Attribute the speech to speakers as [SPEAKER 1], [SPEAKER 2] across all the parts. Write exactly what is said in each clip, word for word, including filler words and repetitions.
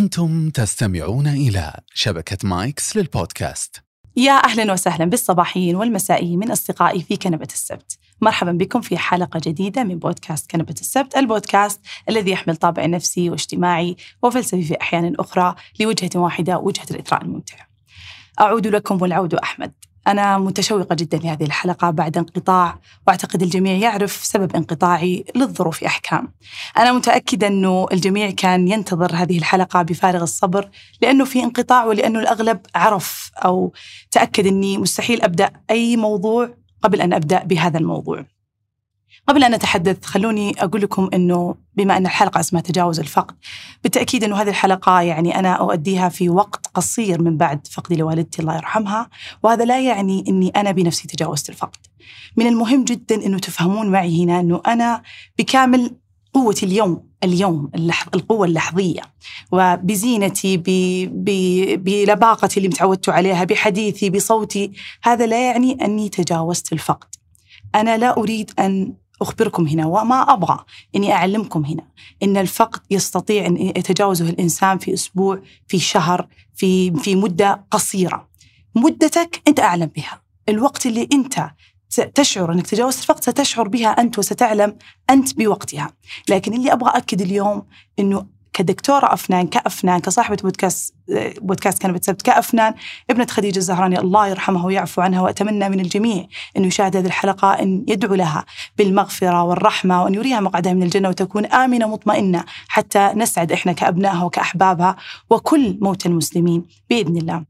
[SPEAKER 1] أنتم تستمعون إلى شبكة مايكس للبودكاست.
[SPEAKER 2] يا أهلا وسهلا بالصباحيين والمسائيين من أصدقائي في كنبة السبت. مرحبا بكم في حلقة جديدة من بودكاست كنبة السبت، البودكاست الذي يحمل طابع نفسي واجتماعي وفلسفي في أحيان أخرى لوجهة واحدة، وجهة الإثراء الممتع. أعود لكم والعود أحمد. أنا متشوقة جدا لهذه الحلقة بعد انقطاع، وأعتقد الجميع يعرف سبب انقطاعي للظروف أحكام. أنا متأكدة أنه الجميع كان ينتظر هذه الحلقة بفارغ الصبر، لأنه في انقطاع ولأنه الأغلب عرف أو تأكد أني مستحيل أبدأ أي موضوع قبل أن أبدأ بهذا الموضوع. قبل أن أتحدث خلوني أقول لكم أنه بما أن الحلقة اسمها تجاوز الفقد، بالتأكيد أنه هذه الحلقة يعني أنا أؤديها في وقت قصير من بعد فقدي لوالدتي الله يرحمها، وهذا لا يعني أني أنا بنفسي تجاوزت الفقد. من المهم جدا أنه تفهمون معي هنا أنه أنا بكامل قوة اليوم اليوم اللحظ القوة اللحظية، وبزينتي بلباقتي اللي متعودت عليها، بحديثي بصوتي، هذا لا يعني أني تجاوزت الفقد. أنا لا أريد أن أخبركم هنا وما أبغى إني أعلمكم هنا إن الفقد يستطيع أن يتجاوزه الإنسان في أسبوع، في شهر، في في مدة قصيرة. مدتك أنت أعلم بها، الوقت اللي أنت تشعر أنك تجاوزت الفقد ستشعر بها أنت وستعلم أنت بوقتها. لكن اللي أبغى أكد اليوم إنه كدكتورة أفنان، كأفنان، كصاحبة بودكاست بودكاست كنبة السبت، كأفنان ابنة خديجة الزهراني الله يرحمها ويعفو عنها، وأتمنى من الجميع أن يشاهد هذه الحلقة أن يدعو لها بالمغفرة والرحمة، وأن يريها مقعدها من الجنة وتكون آمنة مطمئنة، حتى نسعد إحنا كأبنائها وكأحبابها وكل موتى المسلمين بإذن الله.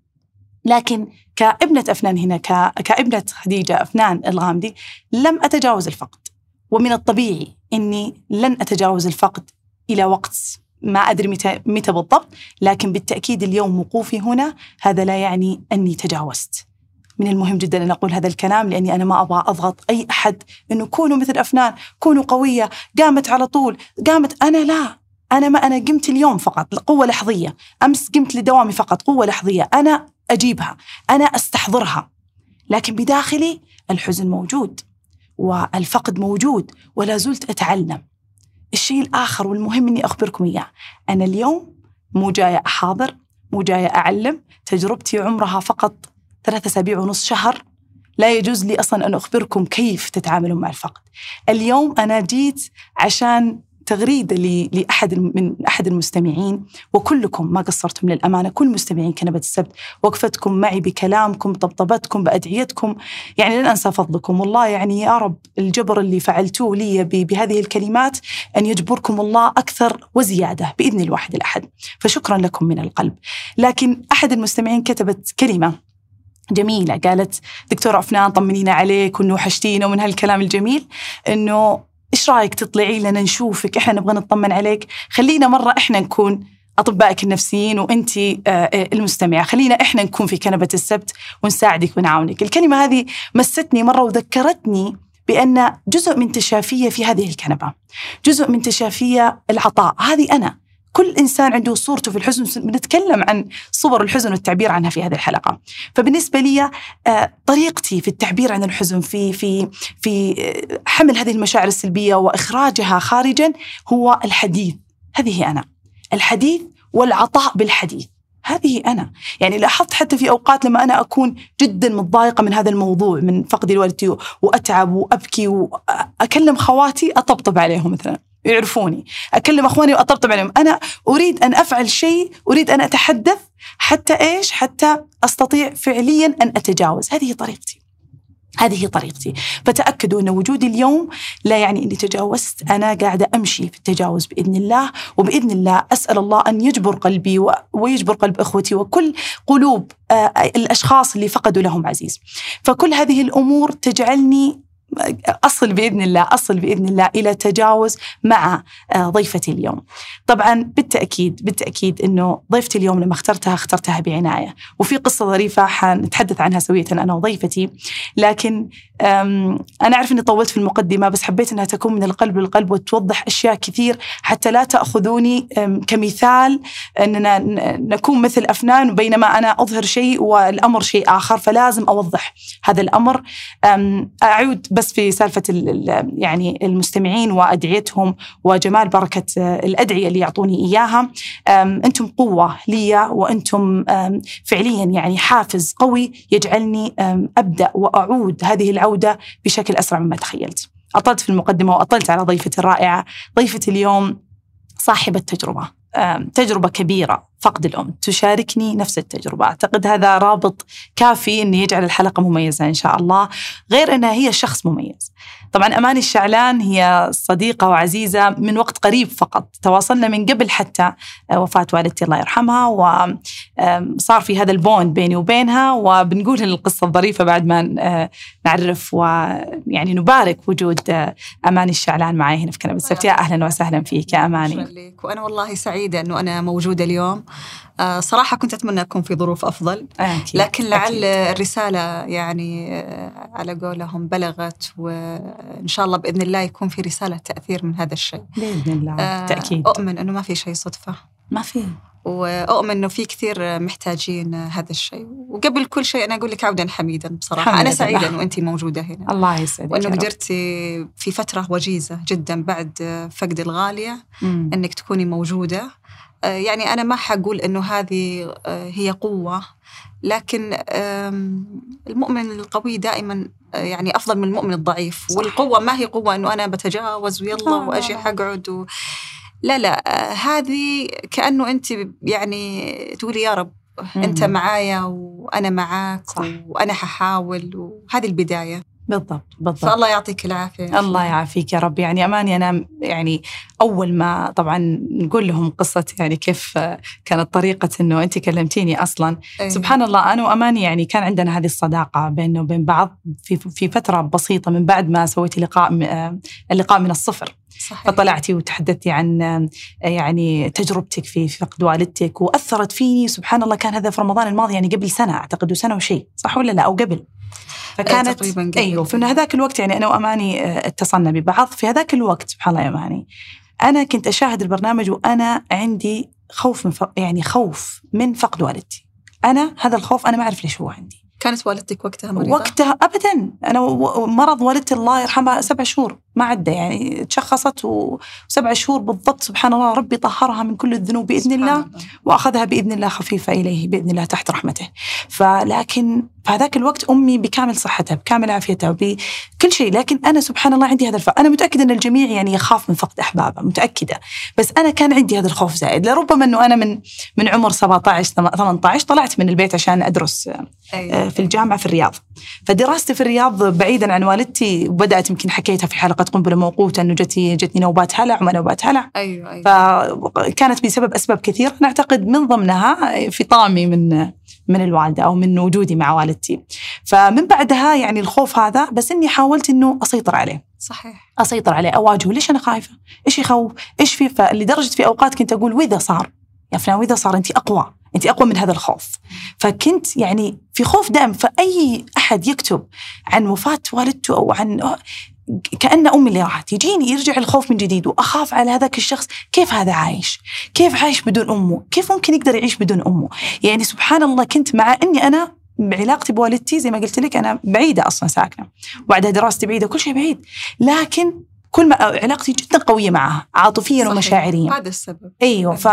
[SPEAKER 2] لكن كابنة أفنان هنا، كابنة خديجة أفنان الغامدي، لم أتجاوز الفقد، ومن الطبيعي أني لن أتجاوز الفقد إلى وقت ما أدري متى, متى بالضبط، لكن بالتأكيد اليوم وقوفي هنا هذا لا يعني أني تجاوزت. من المهم جدا أن أقول هذا الكلام، لأني أنا ما أبغى أضغط أي أحد أنه كونوا مثل أفنان، كونوا قوية، قامت على طول، قامت. أنا لا، أنا ما أنا قمت اليوم فقط قوة لحظية، أمس قمت لدوامي فقط قوة لحظية، أنا أجيبها، أنا أستحضرها، لكن بداخلي الحزن موجود والفقد موجود، ولا زلت أتعلم. الشيء الآخر والمهم إني أخبركم إياه، أنا اليوم مو جاية أحاضر، مو جاية أعلم، تجربتي عمرها فقط ثلاثة أسابيع ونص شهر، لا يجوز لي أصلا أن أخبركم كيف تتعاملون مع الفقد. اليوم أنا جيت عشان تغريدة لأحد من أحد المستمعين، وكلكم ما قصرتم للأمانة، كل مستمعين كنبة السبت، وقفتكم معي بكلامكم، طبطبتكم، بأدعيتكم، يعني لن أنسى فضلكم والله. يعني يا رب الجبر اللي فعلتوه لي بهذه الكلمات أن يجبركم الله أكثر وزيادة بإذن الواحد الأحد، فشكرا لكم من القلب. لكن أحد المستمعين كتبت كلمة جميلة، قالت دكتورة أفنان طمنينا عليك وإنه وحشتينا، ومن هالكلام الجميل إنه إيش رأيك تطلعي لنا نشوفك، إحنا نبغى نطمن عليك، خلينا مرة إحنا نكون أطبائك النفسيين وإنتي المستمعة، خلينا إحنا نكون في كنبة السبت ونساعدك ونعاونك. الكلمة هذه مستني مرة وذكرتني بأن جزء من تشافية في هذه الكنبة، جزء من تشافية العطاء، هذه أنا. كل إنسان عنده صورته في الحزن، بنتكلم عن صور الحزن والتعبير عنها في هذه الحلقة. فبالنسبة لي طريقتي في التعبير عن الحزن، في في في حمل هذه المشاعر السلبية وإخراجها خارجا، هو الحديث. هذه أنا، الحديث والعطاء بالحديث، هذه أنا. يعني لاحظت حتى في أوقات لما أنا أكون جدا متضايقة من هذا الموضوع، من فقدي لوالدتي، وأتعب وأبكي وأكلم خواتي أطبطب عليهم مثلا، يعرفوني، أكلم أخواني وأطبطب عليهم. أنا أريد أن أفعل شيء، أريد أن أتحدث حتى إيش، حتى أستطيع فعليا أن أتجاوز. هذه طريقتي، هذه طريقتي. فتأكدوا أن وجودي اليوم لا يعني أني تجاوزت، أنا قاعدة أمشي في التجاوز بإذن الله، وبإذن الله أسأل الله أن يجبر قلبي ويجبر قلب إخوتي وكل قلوب الأشخاص اللي فقدوا لهم عزيز. فكل هذه الأمور تجعلني أصل بإذن الله أصل بإذن الله إلى تجاوز مع ضيفتي اليوم. طبعا بالتأكيد بالتأكيد إنه ضيفتي اليوم لما اخترتها اخترتها بعناية، وفي قصة ظريفة حنتحدث عنها سوية أنا وضيفتي، لكن أنا أعرف إني طولت في المقدمة، بس حبيت أنها تكون من القلب للقلب وتوضح أشياء كثير، حتى لا تأخذوني كمثال أننا نكون مثل أفنان بينما أنا أظهر شيء والأمر شيء آخر، فلازم أوضح هذا الأمر. أعود بس في سالفة يعني المستمعين وأدعيتهم وجمال بركة الأدعية اللي يعطوني إياها. أنتم قوة لي، وأنتم فعليا يعني حافز قوي يجعلني أبدأ وأعود هذه العودة بشكل أسرع مما تخيلت. أطلت في المقدمة وأطلت على ضيفتي الرائعة. ضيفتي اليوم صاحبة تجربة تجربة كبيرة، فقد الأم، تشاركني نفس التجربة. أعتقد هذا رابط كافي أن يجعل الحلقة مميزة إن شاء الله، غير أنها هي شخص مميز. طبعا أماني الشعلان هي صديقة وعزيزة من وقت قريب فقط، تواصلنا من قبل حتى وفاة والدتي الله يرحمها، وصار في هذا البوند بيني وبينها، وبنقول القصة الظريفة بعد ما نعرف ويعني نبارك وجود أماني الشعلان معي هنا في كنبة السبت. يا أهلا وسهلا فيك يا أماني.
[SPEAKER 3] وأنا والله سعيدة أنه أنا موجودة اليوم. آه صراحة كنت أتمنى أكون في ظروف أفضل،
[SPEAKER 2] أكيد.
[SPEAKER 3] لكن لعل
[SPEAKER 2] أكيد.
[SPEAKER 3] الرسالة يعني آه على قولهم بلغت، وإن شاء الله بإذن الله يكون في رسالة تأثير من هذا الشيء
[SPEAKER 2] بإذن الله.
[SPEAKER 3] آه
[SPEAKER 2] تأكيد.
[SPEAKER 3] أؤمن أنه ما في شيء صدفة،
[SPEAKER 2] ما في،
[SPEAKER 3] وأؤمن أنه في كثير محتاجين هذا الشيء. وقبل كل شيء أنا أقول لك عودا حميدا بصراحة. أنا سعيدة أنه أنت موجودة هنا،
[SPEAKER 2] الله يسعدك،
[SPEAKER 3] وأنه قدرتي في فترة وجيزة جدا بعد فقد الغالية
[SPEAKER 2] مم.
[SPEAKER 3] أنك تكوني موجودة. يعني أنا ما حقول أنه هذه هي قوة، لكن المؤمن القوي دائما يعني أفضل من المؤمن الضعيف. صح. والقوة ما هي قوة أنه أنا بتجاوز ويلا آه وأجي حقعد و... لا لا، هذه كأنه أنت يعني تقولي يا رب مم. أنت معايا وأنا معاك. صح. وأنا ححاول، وهذه البداية.
[SPEAKER 2] بالضبط بالضبط.
[SPEAKER 3] فالله يعطيك العافية.
[SPEAKER 2] الله يعافيك يا رب. يعني أماني أنا يعني أول ما طبعا نقول لهم قصة يعني كيف كانت طريقة إنه أنت كلمتيني أصلا. أيه. سبحان الله، أنا وأماني يعني كان عندنا هذه الصداقة بيننا وبين بعض في في فترة بسيطة من بعد ما سويتي لقاء اللقاء من الصفر. صحيح. فطلعتي وتحدثتي عن يعني تجربتك في فقد والدتك، وأثرت فيني. سبحان الله، كان هذا في رمضان الماضي يعني قبل سنة أعتقد، سنة وشيء، صح ولا لا؟ أو قبل. فكانت أيوه في هذاك الوقت يعني أنا وأماني اتصلنا ببعض في هذاك الوقت. سبحان الله يا أماني، أنا كنت أشاهد البرنامج وأنا عندي خوف من ف... يعني خوف من فقد والدتي. أنا هذا الخوف أنا ما أعرف ليش هو عندي.
[SPEAKER 3] كانت والدتك وقتها مريضة؟
[SPEAKER 2] وقتها أبداً. أنا مرض والدتي الله يرحمها سبع شهور ما عدى، يعني تشخصت وسبع شهور بالضبط. سبحان الله، ربي طهرها من كل الذنوب بإذن الله, الله وأخذها بإذن الله خفيفة إليه بإذن الله تحت رحمته. فلكن في هذاك الوقت أمي بكامل صحتها بكامل عافيتها بكل شيء، لكن أنا سبحان الله عندي هذا الفقر. أنا متأكدة أن الجميع يعني يخاف من فقد أحبابه، متأكدة، بس أنا كان عندي هذا الخوف زائد. لربما أنه أنا من من عمر سبعة عشر ثمانية عشر طلعت من البيت عشان أدرس في الجامعة في الرياض. فدراستي في الرياض بعيدا عن والدتي، وبدأت يمكن حكيتها في حلقة قنبلة موقوتة أنه جتني جتني نوبات هلع وما نوبات هلع.
[SPEAKER 3] أيوة أيوة.
[SPEAKER 2] فكانت بسبب أسباب كثيرة، نعتقد من ضمنها في طعمي من من الوالدة أو من وجودي مع والدتي. فمن بعدها يعني الخوف هذا، بس إني حاولت إنه أسيطر عليه.
[SPEAKER 3] صحيح.
[SPEAKER 2] أسيطر عليه، أواجهه. ليش أنا خايفة؟ إيش يخوف؟ إيش فيه؟ فلدرجة في أوقات كنت أقول وإذا صار يا فلان، وإذا صار أنت أقوى، أنت أقوى من هذا الخوف. فكنت يعني في خوف دائم. فأي أحد يكتب عن وفاة والدته أو عن كأن أمي اللي راحت، يجيني يرجع الخوف من جديد، وأخاف على هذاك الشخص. كيف هذا عايش؟ كيف عايش بدون أمه؟ كيف ممكن يقدر يعيش بدون أمه؟ يعني سبحان الله، كنت مع أني أنا بعلاقتي بوالدتي زي ما قلت لك أنا بعيدة أصلا ساكنة، وبعدها دراستي بعيدة، كل شيء بعيد، لكن كل ما علاقتي جدا قوية معها عاطفيا ومشاعريا.
[SPEAKER 3] هذا السبب.
[SPEAKER 2] أيوة. ف...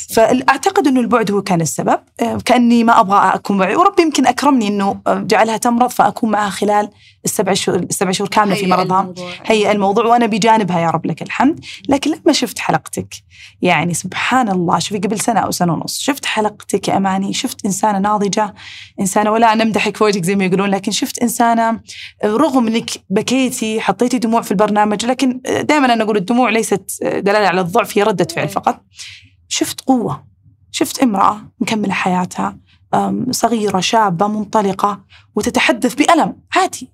[SPEAKER 2] فأعتقد أنه البعد هو كان السبب. كأني ما أبغى أكون معي، وربي يمكن أكرمني أنه جعلها تمرض فأكون معها خلال السبع شهور السبع شهور كاملة في مرضها. هي الموضوع وأنا بجانبها يا رب لك الحمد. لكن لما شفت حلقتك يعني سبحان الله، شوفي قبل سنة أو سنة ونص شفت حلقتك يا أماني، شفت إنسانة ناضجة، إنسانة ولا نمدحك في وجهك زي ما يقولون، لكن شفت إنسانة رغم أنك بكيتي حطيتي دموع في البرنامج، لكن دائما أنا أقول الدموع ليست دلالة على الضعف، هي ردة فعل فقط. شفت قوة، شفت امرأة مكملة حياتها، صغيرة شابة منطلقة، وتتحدث بألم عادي،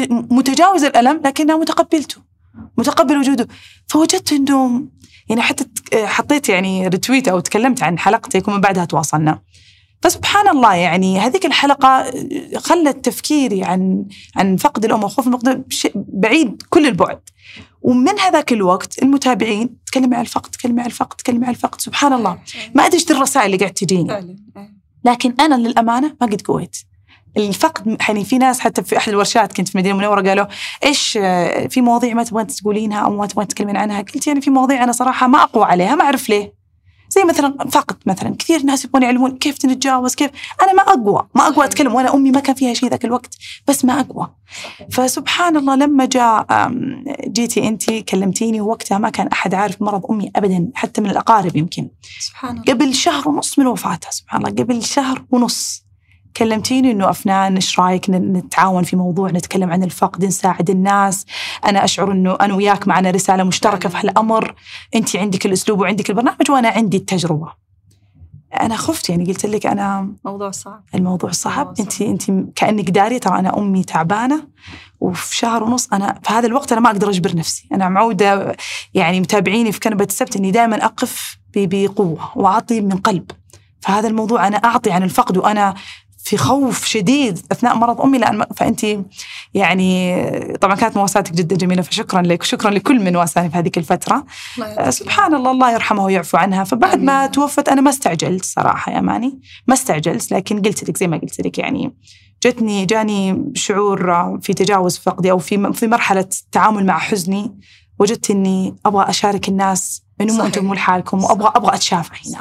[SPEAKER 2] متجاوز الألم لكنها متقبلته، متقبل وجوده. فوجدت أنه يعني حتى حطيت يعني رتويت أو تكلمت عن حلقتك ومن بعدها تواصلنا. فسبحان الله يعني هذيك الحلقة خلت تفكيري عن عن فقد الأم وخوف المقدم بعيد كل البعد. ومن هذاك الوقت المتابعين تكلمي عن الفقد، تكلمي عن الفقد، تكلمي عن الفقد. سبحان الله، ما أدري الرسائل اللي قاعد تجيني، لكن أنا للأمانة ما قد قويت. الفقد يعني في ناس حتى في أحد الورشات كنت في المدينة المنورة قالوا إيش في مواضيع ما تبغين تقولينها أو ما تبغين تتكلمين عنها. قلت يعني في مواضيع أنا صراحة ما أقوى عليها، ما أعرف ليه. زي مثلا فقد مثلا، كثير ناس يبغون يعلمون كيف نتجاوز كيف، أنا ما أقوى ما أقوى أتكلم، وأنا أمي ما كان فيها شيء ذاك الوقت، بس ما أقوى. فسبحان الله لما جاء جيتي أنتي كلمتيني، ووقتها ما كان أحد عارف مرض أمي أبدا حتى من الأقارب. يمكن
[SPEAKER 3] سبحان الله
[SPEAKER 2] قبل شهر ونص من وفاتها، سبحان الله قبل شهر ونص كلمتيني إنه أفنان إيش رأيك نتعاون في موضوع نتكلم عن الفقد، نساعد الناس. أنا أشعر إنه أنا وياك معنا رسالة مشتركة في هالأمر، أنت عندك الأسلوب وعندك البرنامج وأنا عندي التجربة. أنا خفت يعني، قلت لك أنا
[SPEAKER 3] موضوع صعب،
[SPEAKER 2] الموضوع صعب. أنت أنت كأنك دارية ترى أنا أمي تعبانة وفي شهر ونص. أنا في هذا الوقت أنا ما أقدر أجبر نفسي. أنا معودة يعني متابعيني في كنبة السبت إني دائما أقف بقوة وأعطي من قلب. فهذا الموضوع أنا أعطي عن الفقد وأنا في خوف شديد أثناء مرض أمي. لأن فأنت يعني طبعا كانت مواساتك جدا جميلة، فشكرا لك وشكرا لكل من واساني في هذه الفترة. سبحان الله، الله يرحمها ويعفو عنها. فبعد أمين. ما توفت أنا ما استعجلت صراحة يا ماني، ما استعجلت، لكن قلت لك زي ما قلت لك يعني جتني جاني شعور في تجاوز فقدي أو في في مرحلة تعامل مع حزني. وجدت إني أبغى أشارك الناس إنه مو أنتم مو لحالكم، وأبغى أبغى أتشافى هنا.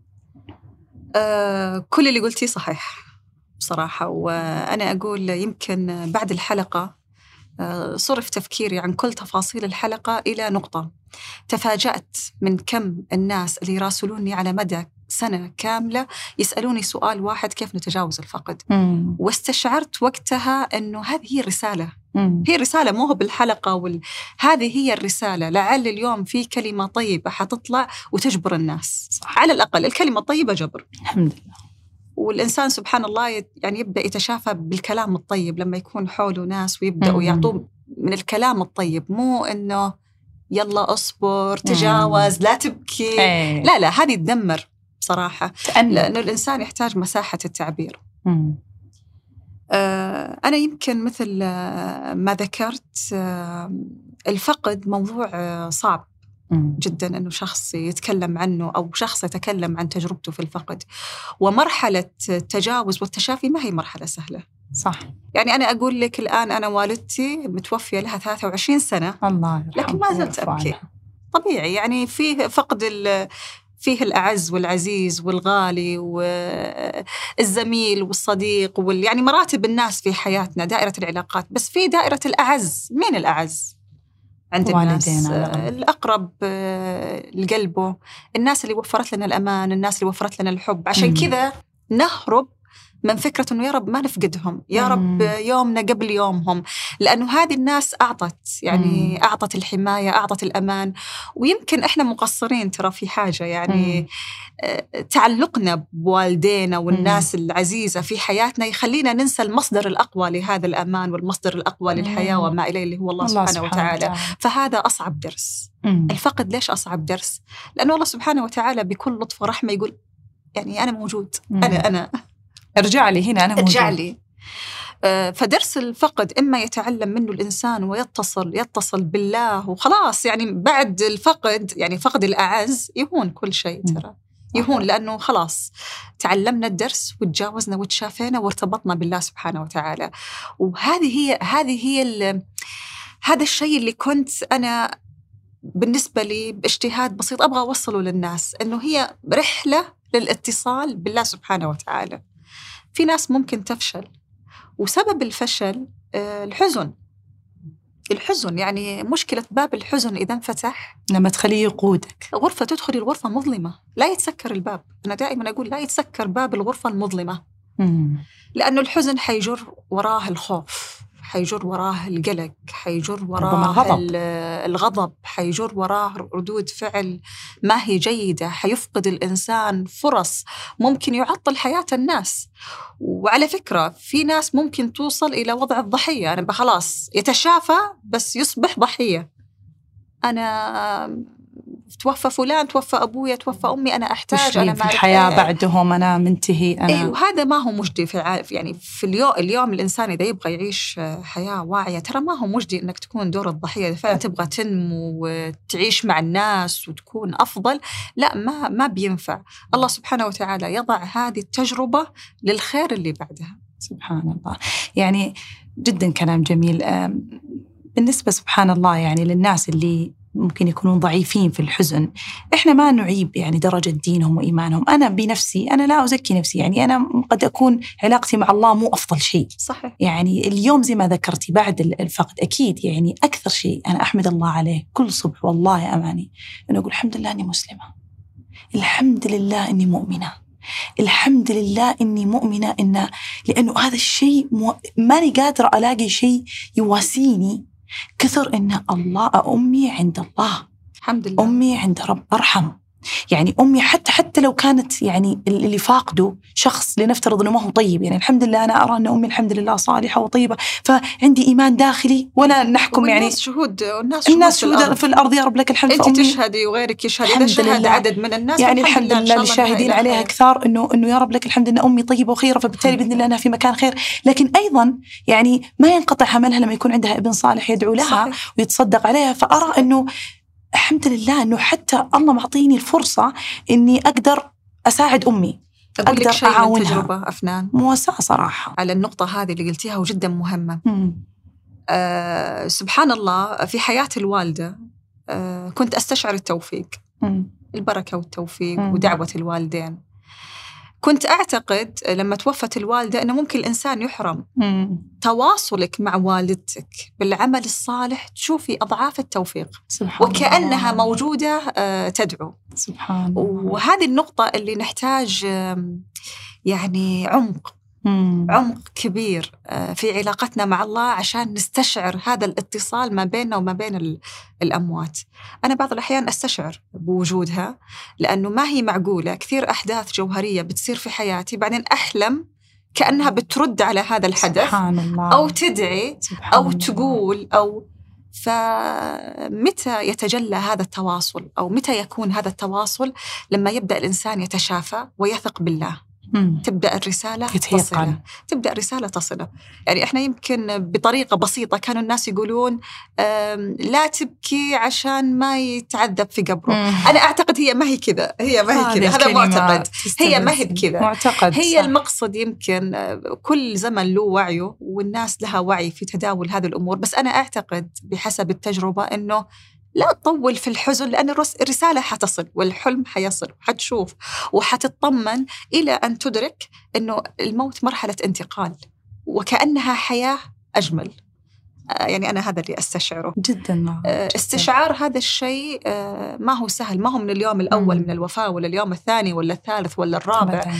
[SPEAKER 3] آه كل اللي قلتيه صحيح بصراحة. وأنا أقول يمكن بعد الحلقة صرف تفكيري عن كل تفاصيل الحلقة إلى نقطة. تفاجأت من كم الناس اللي يراسلوني على مدى سنة كاملة يسألوني سؤال واحد: كيف نتجاوز الفقد؟ مم. واستشعرت وقتها أنه هذه هي الرسالة. مم. هي الرسالة، مو هو بالحلقة وال... هذه هي الرسالة. لعل اليوم في كلمة طيبة حتطلع وتجبر الناس. صح. على الأقل الكلمة الطيبة جبر.
[SPEAKER 2] الحمد لله.
[SPEAKER 3] والإنسان سبحان الله يعني يبدأ يتشافى بالكلام الطيب لما يكون حوله ناس ويبدأوا يعطوه من الكلام الطيب، مو إنه يلا أصبر تجاوز لا تبكي. أي. لا لا هذه تدمر بصراحة، لأنه الإنسان يحتاج مساحة التعبير. آه أنا يمكن مثل ما ذكرت، آه الفقد موضوع آه صعب جدا أنه شخص يتكلم عنه أو شخص يتكلم عن تجربته في الفقد. ومرحلة التجاوز والتشافي ما هي مرحلة سهلة.
[SPEAKER 2] صح.
[SPEAKER 3] يعني أنا أقول لك الآن أنا والدتي متوفية لها ثلاثة وعشرين سنة،
[SPEAKER 2] الله يرحمها،
[SPEAKER 3] لكن ما زلت أبكي. طبيعي يعني فيه فقد فيه الأعز والعزيز والغالي والزميل والصديق وال يعني مراتب الناس في حياتنا، دائرة العلاقات. بس في دائرة الأعز، مين الأعز عند الناس؟ الأقرب لقلبه، الناس اللي وفرت لنا الأمان، الناس اللي وفرت لنا الحب. عشان كذا نهرب من فكرة أنه يا رب ما نفقدهم، يا رب يومنا قبل يومهم، لأنه هذه الناس أعطت يعني مم. أعطت الحماية، أعطت الأمان. ويمكن إحنا مقصرين ترى في حاجة يعني مم. تعلقنا بوالدينا والناس مم. العزيزة في حياتنا يخلينا ننسى المصدر الأقوى لهذا الأمان والمصدر الأقوى مم. للحياة وما إليه اللي هو الله, الله سبحانه, سبحانه وتعالى. وتعالى. فهذا أصعب درس. مم. الفقد ليش أصعب درس؟ لأنه الله سبحانه وتعالى بكل لطف ورحمة يقول يعني أنا موجود. مم. أنا أنا
[SPEAKER 2] ارجع لي هنا، أنا موجود.
[SPEAKER 3] ارجع لي. آه فدرس الفقد إما يتعلم منه الإنسان ويتصل يتصل بالله وخلاص. يعني بعد الفقد يعني فقد الأعز يهون كل شيء ترى، يهون، لأنه خلاص تعلمنا الدرس وتجاوزنا وتشافينا وارتبطنا بالله سبحانه وتعالى. وهذه هي هذه هي هذا الشيء اللي كنت أنا بالنسبة لي باجتهاد بسيط أبغى أوصله للناس، إنه هي رحلة للاتصال بالله سبحانه وتعالى. في ناس ممكن تفشل، وسبب الفشل الحزن. الحزن يعني مشكلة باب الحزن إذا انفتح
[SPEAKER 2] لما تخليه يقودك
[SPEAKER 3] غرفة، تدخلي الغرفة مظلمة لا يتسكر الباب. أنا دائما أقول لا يتسكر باب الغرفة المظلمة. مم. لأنه الحزن حيجر وراه الخوف، حيجر وراه القلق، حيجر وراه الغضب. الغضب حيجر وراه ردود فعل ما هي جيدة، حيفقد الإنسان فرص ممكن يعطل حياة الناس. وعلى فكرة في ناس ممكن توصل إلى وضع الضحية، أنا خلاص يتشافى بس يصبح ضحية. أنا توفى فلان، توفى أبويا، توفى أمي، أنا أحتاج أنا
[SPEAKER 2] في الحياة إيه. بعدهم أنا منتهي أنا
[SPEAKER 3] إيه. وهذا ما هو مجدي في العالم. يعني في اليوم اليوم الإنسان إذا يبغى يعيش حياة واعية ترى ما هو مجدي إنك تكون دور الضحية. فعلا تبغى تنمو وتعيش مع الناس وتكون أفضل، لا ما ما بينفع. الله سبحانه وتعالى يضع هذه التجربة للخير اللي بعدها.
[SPEAKER 2] سبحان الله. يعني جدا كلام جميل. بالنسبة سبحان الله يعني للناس اللي ممكن يكونون ضعيفين في الحزن، إحنا ما نعيب يعني درجة دينهم وإيمانهم. أنا بنفسي أنا لا أزكي نفسي، يعني أنا قد أكون علاقتي مع الله مو أفضل شيء.
[SPEAKER 3] صحيح. يعني
[SPEAKER 2] اليوم زي ما ذكرتي بعد الفقد أكيد يعني أكثر شيء أنا أحمد الله عليه كل صبح والله يا أماني أنه أقول الحمد لله أني مسلمة، الحمد لله أني مؤمنة، الحمد لله إني مؤمنة إن لأنه هذا الشيء مو... ماني قادرة ألاقي شيء يواسيني كثر إن الله أمي عند الله،
[SPEAKER 3] الحمد لله
[SPEAKER 2] أمي عند رب أرحم. يعني أمي حتى حتى لو كانت يعني اللي فاقده شخص لنفترض إنه ما هو طيب، يعني الحمد لله أنا أرى أن أمي الحمد لله صالحة وطيبة، فعندي إيمان داخلي ولا نحكم يعني
[SPEAKER 3] الناس شهود الناس,
[SPEAKER 2] الناس
[SPEAKER 3] شهود,
[SPEAKER 2] شهود في الأرض يا رب لك الحمد.
[SPEAKER 3] أنت تشهدي وغيرك يشهد، إذا شهد عدد من الناس
[SPEAKER 2] يعني الحمد لله الشاهدين عليها كثار إنه إنه يا رب لك الحمد إن أمي طيبة وخيرة، فبالتالي بإذن الله أنها في مكان خير. لكن أيضا يعني ما ينقطع عملها لما يكون عندها ابن صالح يدعو لها صحيح. ويتصدق عليها. فأرى إنه الحمد لله أنه حتى الله معطيني الفرصة إني أقدر أساعد أمي،
[SPEAKER 3] أقدر أعاونها. تجربة أفنان
[SPEAKER 2] مواساة صراحة
[SPEAKER 3] على النقطة هذه اللي قلتيها وجدا مهمة. آه سبحان الله، في حياة الوالدة آه كنت أستشعر التوفيق، مم. البركة والتوفيق مم. ودعوة الوالدين. كنت أعتقد لما توفت الوالدة أنه ممكن الإنسان يحرم مم. تواصلك مع والدتك بالعمل الصالح، تشوفي أضعاف التوفيق سبحان وكأنها الله. موجودة تدعو
[SPEAKER 2] سبحان الله.
[SPEAKER 3] وهذه النقطة اللي نحتاج يعني عمق مم. عمق كبير في علاقتنا مع الله عشان نستشعر هذا الاتصال ما بيننا وما بين الأموات. أنا بعض الأحيان أستشعر بوجودها لأنه ما هي معقولة، كثير أحداث جوهرية بتصير في حياتي بعدين أحلم كأنها بترد على هذا الحدث
[SPEAKER 2] سبحان الله.
[SPEAKER 3] أو تدعي أو تقول أو فمتى يتجلى هذا التواصل أو متى يكون هذا التواصل؟ لما يبدأ الإنسان يتشافى ويثق بالله. مم. تبدأ الرسالة تصله تبدأ الرسالة تصله يعني إحنا يمكن بطريقة بسيطة كانوا الناس يقولون لا تبكي عشان ما يتعذب في قبره. مم. أنا أعتقد هي ما هي كذا، هي ما هي كذا، هذا معتقد، هي ما هي بكذا
[SPEAKER 2] معتقد
[SPEAKER 3] هي
[SPEAKER 2] صح.
[SPEAKER 3] المقصد يمكن كل زمن له وعيه والناس لها وعي في تداول هذه الأمور، بس أنا أعتقد بحسب التجربة إنه لا تطول في الحزن لأن الرسالة حتصل والحلم حيصل، حتشوف وحتطمن إلى أن تدرك أنه الموت مرحلة انتقال وكأنها حياة أجمل. يعني أنا هذا اللي أستشعره
[SPEAKER 2] جدا.
[SPEAKER 3] استشعار هذا الشيء ما هو سهل، ما هو من اليوم الأول مم. من الوفاة ولا اليوم الثاني ولا الثالث ولا الرابع.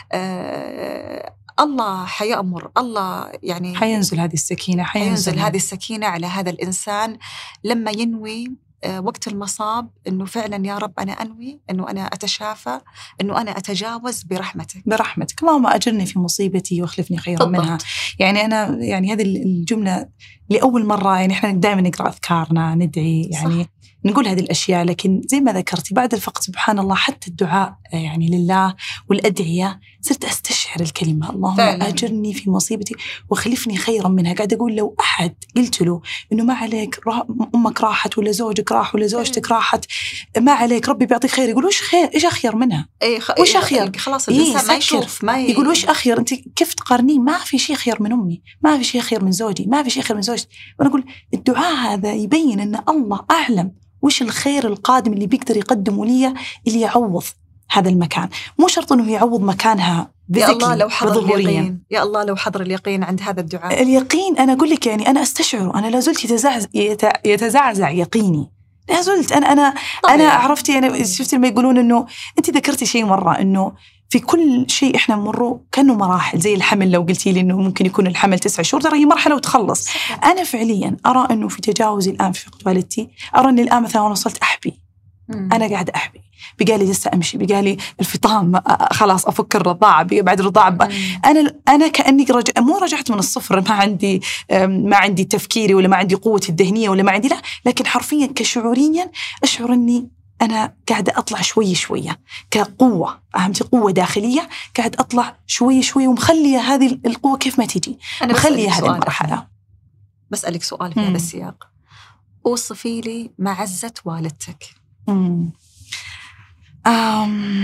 [SPEAKER 3] آه الله حيأمر، الله يعني
[SPEAKER 2] حينزل هذه السكينة
[SPEAKER 3] حينزل, حينزل هذه السكينة على هذا الإنسان لما ينوي وقت المصاب إنه فعلا يا رب أنا أنوي إنه أنا أتشافى، إنه أنا أتجاوز برحمتك
[SPEAKER 2] برحمتك اللهم أجرني في مصيبتي واخلفني خيرا بالضبط. منها. يعني أنا يعني هذه الجملة لأول مرة يعني إحنا دائما نقرأ أذكارنا ندعي يعني صح. نقول هذه الأشياء، لكن زي ما ذكرتي بعد الفقد سبحان الله حتى الدعاء يعني لله والأدعية صرت أستشعر الكلمة اللهم فعلا. أجرني في مصيبتي وخلفني خيرا منها. قاعد أقول لو أحد قلت له إنه ما عليك أمك راحت ولا زوجك راح ولا زوجتك راحت، ما عليك ربي بيعطيك خير، يقول وش خير إيش أخير منها
[SPEAKER 3] إيه خ...
[SPEAKER 2] وش أخير
[SPEAKER 3] خلاص الإنسان إيه ما يشوف ما ي...
[SPEAKER 2] يقول وش أخير أنت كيف تقارنين؟ ما في شيء خير من أمي، ما في شيء خير من زوجي، ما في شيء خير من زوجتي. وأنا أقول الدعاء هذا يبين أن الله أعلم وش الخير القادم اللي بيقدر يقدمه لي اللي يعوض هذا المكان. مو شرط أنه يعوض مكانها
[SPEAKER 3] يا الله لو حضر اليقين، يا الله لو حضر اليقين عند هذا الدعاء.
[SPEAKER 2] اليقين أنا أقول لك يعني أنا أستشعره، أنا لا زلت يتزعزع, يتزعزع يقيني، لا زلت أنا أنا طبيعي. أنا عرفتي أنا شفت لما يقولون إنه أنت ذكرتي شيء مرة إنه في كل شيء إحنا نمره كأنه مراحل، زي الحمل لو قلتي لي إنه ممكن يكون الحمل تسع شهور ترى هي مرحلة وتخلص. أنا فعليا أرى إنه في تجاوزي الآن في فقد والدتي، أرى إني الآن مثلا وصلت أحبي مم. أنا قاعد أحبي، بقالي لسه أمشي، بقالي الفطام خلاص أفك الرضاعة، بعد الرضاعة أنا أنا كأني رجع مو رجعت من الصفر، ما عندي ما عندي تفكيري ولا ما عندي قوتي الذهنية ولا ما عندي لا، لكن حرفيا كشعوريا أشعر إني أنا قاعدة أطلع شوي شوية كقوة، أهمتي قوة داخلية، قاعد أطلع شوي شوي ومخلية هذه القوة كيف ما تيجي، أنا مخلية هذه المرحلة.
[SPEAKER 3] بسألك سؤال في هذا السياق، أوصفي لي معزة والدتك.
[SPEAKER 2] أم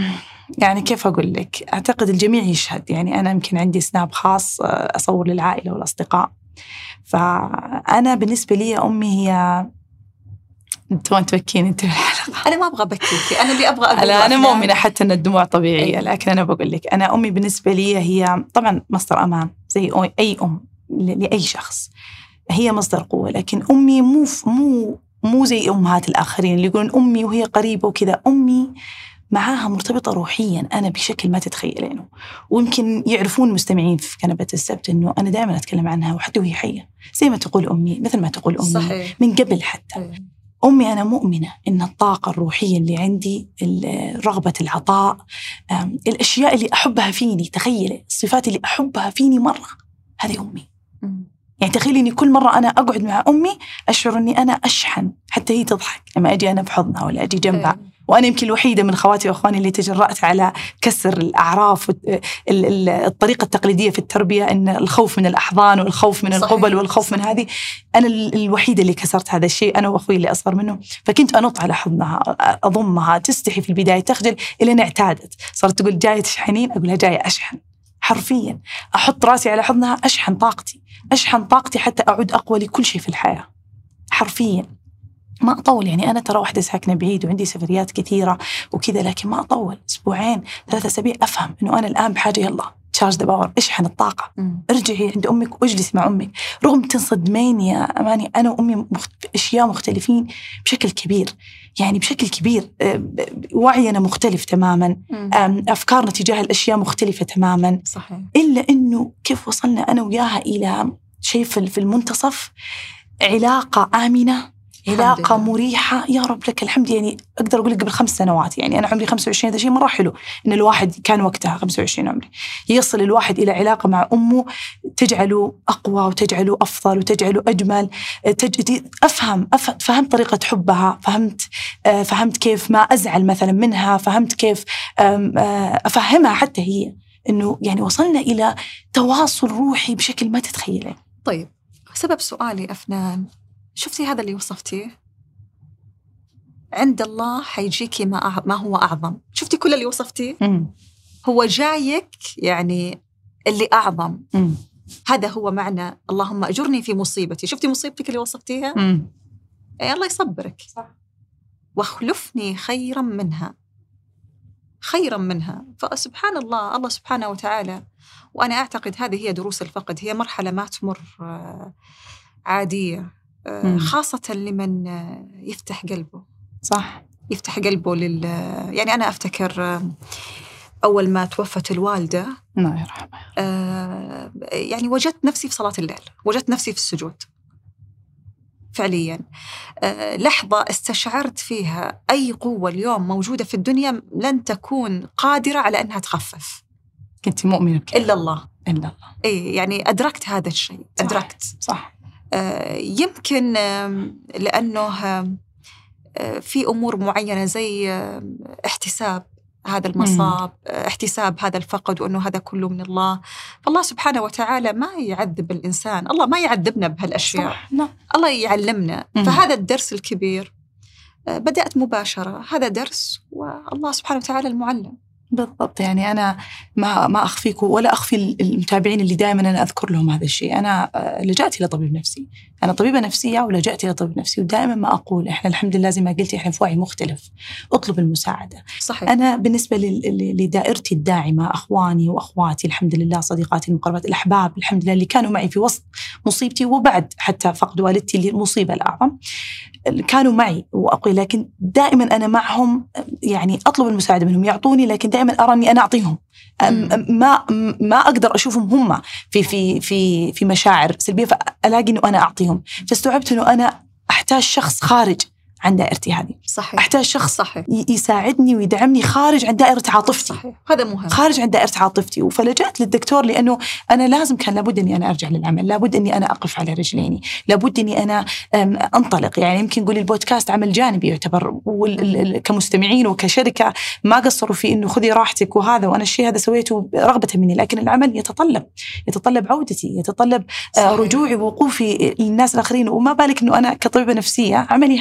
[SPEAKER 2] يعني كيف أقول لك، أعتقد الجميع يشهد. يعني أنا يمكن عندي سناب خاص أصور للعائلة والأصدقاء، فأنا بالنسبة لي أمي هي أنتوا تبكين أنت بالحلقة.
[SPEAKER 3] أنا ما أبغى أبكيكي، أنا اللي أبغى أقول.
[SPEAKER 2] أنا أنا مؤمنة حتى أن الدموع طبيعية.
[SPEAKER 3] أيه.
[SPEAKER 2] لكن أنا بقول لك أنا أمي بالنسبة لي هي طبعا مصدر أمان زي أي أم لأي شخص، هي مصدر قوة. لكن أمي مو مو مو زي أمهات الآخرين اللي يقولون أمي وهي قريبة وكذا. أمي معاها مرتبطة روحيا أنا بشكل ما تتخيلينه. ويمكن يعرفون مستمعين في كنبة السبت أنه أنا دائما أتكلم عنها وحتى وهي حية، زي ما تقول أمي، مثل ما تقول أمي.
[SPEAKER 3] صحيح.
[SPEAKER 2] من قبل حتى
[SPEAKER 3] أيه.
[SPEAKER 2] أمي أنا مؤمنة أن الطاقة الروحية اللي عندي، رغبة العطاء، الأشياء اللي أحبها فيني، تخيلي الصفات اللي أحبها فيني مرة، هذه أمي. يعني تخيلي أني كل مرة أنا أقعد مع أمي أشعر أني أنا أشحن، حتى هي تضحك لما أجي أنا بحضنها ولا أجي جنبها. وأنا يمكن الوحيدة من خواتي وأخواني اللي تجرأت على كسر الأعراف، الطريقة التقليدية في التربية أن الخوف من الأحضان والخوف من القبل والخوف من هذه. أنا الوحيدة اللي كسرت هذا الشيء، أنا وأخوي اللي أصغر منه. فكنت أنط على حضنها، أضمها، تستحي في البداية، تخجل، إلى أن اعتادت، صارت تقول جاية تشحنين، أقولها جاية أشحن. حرفيا أحط راسي على حضنها أشحن طاقتي، أشحن طاقتي حتى أعود أقوى لكل شيء في الحياة. حرفيا ما أطول. يعني أنا ترى واحدة ساكنة بعيد وعندي سفريات كثيرة وكذا، لكن ما أطول، أسبوعين ثلاثة أسابيع أفهم إنه أنا الآن بحاجة، يلا تشارج ذا باور، اشحن الطاقة. م. ارجعي عند أمك واجلسي مع أمك. رغم تنصدمين يا أماني، أنا وأمي مخت... أشياء مختلفين بشكل كبير، يعني بشكل كبير. وعينا مختلف تماما، أفكارنا تجاه الأشياء مختلفة تماما.
[SPEAKER 3] صحيح.
[SPEAKER 2] إلا إنه كيف وصلنا أنا وياها إلى شيء في المنتصف، علاقة آمنة، علاقة مريحة، يا رب لك الحمد. يعني أقدر أقول لك قبل خمس سنوات، يعني أنا عمري خمسة وعشرين، هذا شيء مرة حلو إن الواحد كان وقتها خمسة وعشرين عمري يصل الواحد إلى علاقة مع أمه تجعله أقوى وتجعله أفضل وتجعله أجمل. تج... أفهم أف... فهمت طريقة حبها، فهمت فهمت كيف ما أزعل مثلا منها، فهمت كيف أفهمها حتى هي، إنه يعني وصلنا إلى تواصل روحي بشكل ما تتخيله.
[SPEAKER 3] طيب، سبب سؤالي أفنان، شفتي هذا اللي وصفتيه؟ عند الله حيجيكي ما, ما هو أعظم. شفتي كل اللي وصفتيه؟
[SPEAKER 2] مم.
[SPEAKER 3] هو جايك يعني اللي أعظم.
[SPEAKER 2] مم.
[SPEAKER 3] هذا هو معنى اللهم أجرني في مصيبتي. شفتي مصيبتك اللي وصفتيها؟
[SPEAKER 2] مم.
[SPEAKER 3] يعني الله يصبرك.
[SPEAKER 2] صح.
[SPEAKER 3] واخلفني خيرا منها، خيرا منها. فسبحان الله، الله سبحانه وتعالى. وأنا أعتقد هذه هي دروس الفقد، هي مرحلة ما تمر عادية، خاصة لمن يفتح قلبه.
[SPEAKER 2] صح.
[SPEAKER 3] يفتح قلبه لل يعني أنا أفتكر أول ما توفت الوالدة،
[SPEAKER 2] الله يرحمها،
[SPEAKER 3] يعني وجدت نفسي في صلاة الليل، وجدت نفسي في السجود فعليا. لحظة استشعرت فيها أي قوة اليوم موجودة في الدنيا لن تكون قادرة على أنها تخفف.
[SPEAKER 2] كنت مؤمنة بكذا.
[SPEAKER 3] إلا الله.
[SPEAKER 2] إلا الله.
[SPEAKER 3] إيه، يعني أدركت هذا الشيء.
[SPEAKER 2] صح.
[SPEAKER 3] أدركت.
[SPEAKER 2] صح.
[SPEAKER 3] آه يمكن آه لأنه آه في أمور معينة زي آه احتساب هذا المصاب، آه احتساب هذا الفقد، وأنه هذا كله من الله. فالله سبحانه وتعالى ما يعذب الإنسان، الله ما يعذبنا بهالأشياء.
[SPEAKER 2] لا.
[SPEAKER 3] الله يعلمنا. مم. فهذا الدرس الكبير آه بدأت مباشرة، هذا درس، والله سبحانه وتعالى المعلم.
[SPEAKER 2] بالضبط. يعني أنا ما ما أخفيك ولا أخفي المتابعين اللي دائما أنا أذكر لهم هذا الشيء. أنا لجأت إلى طبيب نفسي، أنا طبيبة نفسية ولجأت إلى طبيب نفسي. ودائما ما أقول إحنا الحمد لله زي ما قلتي إحنا في وعي مختلف، أطلب المساعدة.
[SPEAKER 3] صحيح.
[SPEAKER 2] أنا بالنسبة لدائرتي الداعمة، أخواني وأخواتي الحمد لله، صديقاتي المقربات، الأحباب الحمد لله اللي كانوا معي في وسط مصيبتي وبعد حتى فقد والدتي اللي المصيبة الأعظم، كانوا معي وأقول، لكن دائما أنا معهم، يعني أطلب المساعدة منهم يعطوني، لكن دائما أرى أني أنا أعطيهم. ما ما أقدر أشوفهم هم في في في في مشاعر سلبية، فألاقي إنه أنا أعطيهم. فاستوعبت إنه أنا أحتاج شخص خارج عن دائرتي هذه.
[SPEAKER 3] صحيح.
[SPEAKER 2] أحتاج شخص
[SPEAKER 3] صحيح.
[SPEAKER 2] يساعدني ويدعمني خارج عن دائرة عاطفتي.
[SPEAKER 3] صحيح. هذا مهم.
[SPEAKER 2] خارج عن دائرة عاطفتي. فلجأت للدكتور لأنه أنا لازم كان لابد أني أنا أرجع للعمل، لابد أني أنا أقف على رجليني، لابد أني أنا أنطلق. يعني يمكن نقول البودكاست عمل جانبي يعتبر، كمستمعين وكشركة ما قصروا في إنه خذي راحتك وهذا، وأنا الشيء هذا سويته رغبة مني، لكن العمل يتطلب يتطلب عودتي، يتطلب صحيح. رجوعي ووقوفي للناس الآخرين. وما بالك إنه أنا كطبيبة نفسية عملي هش نوعا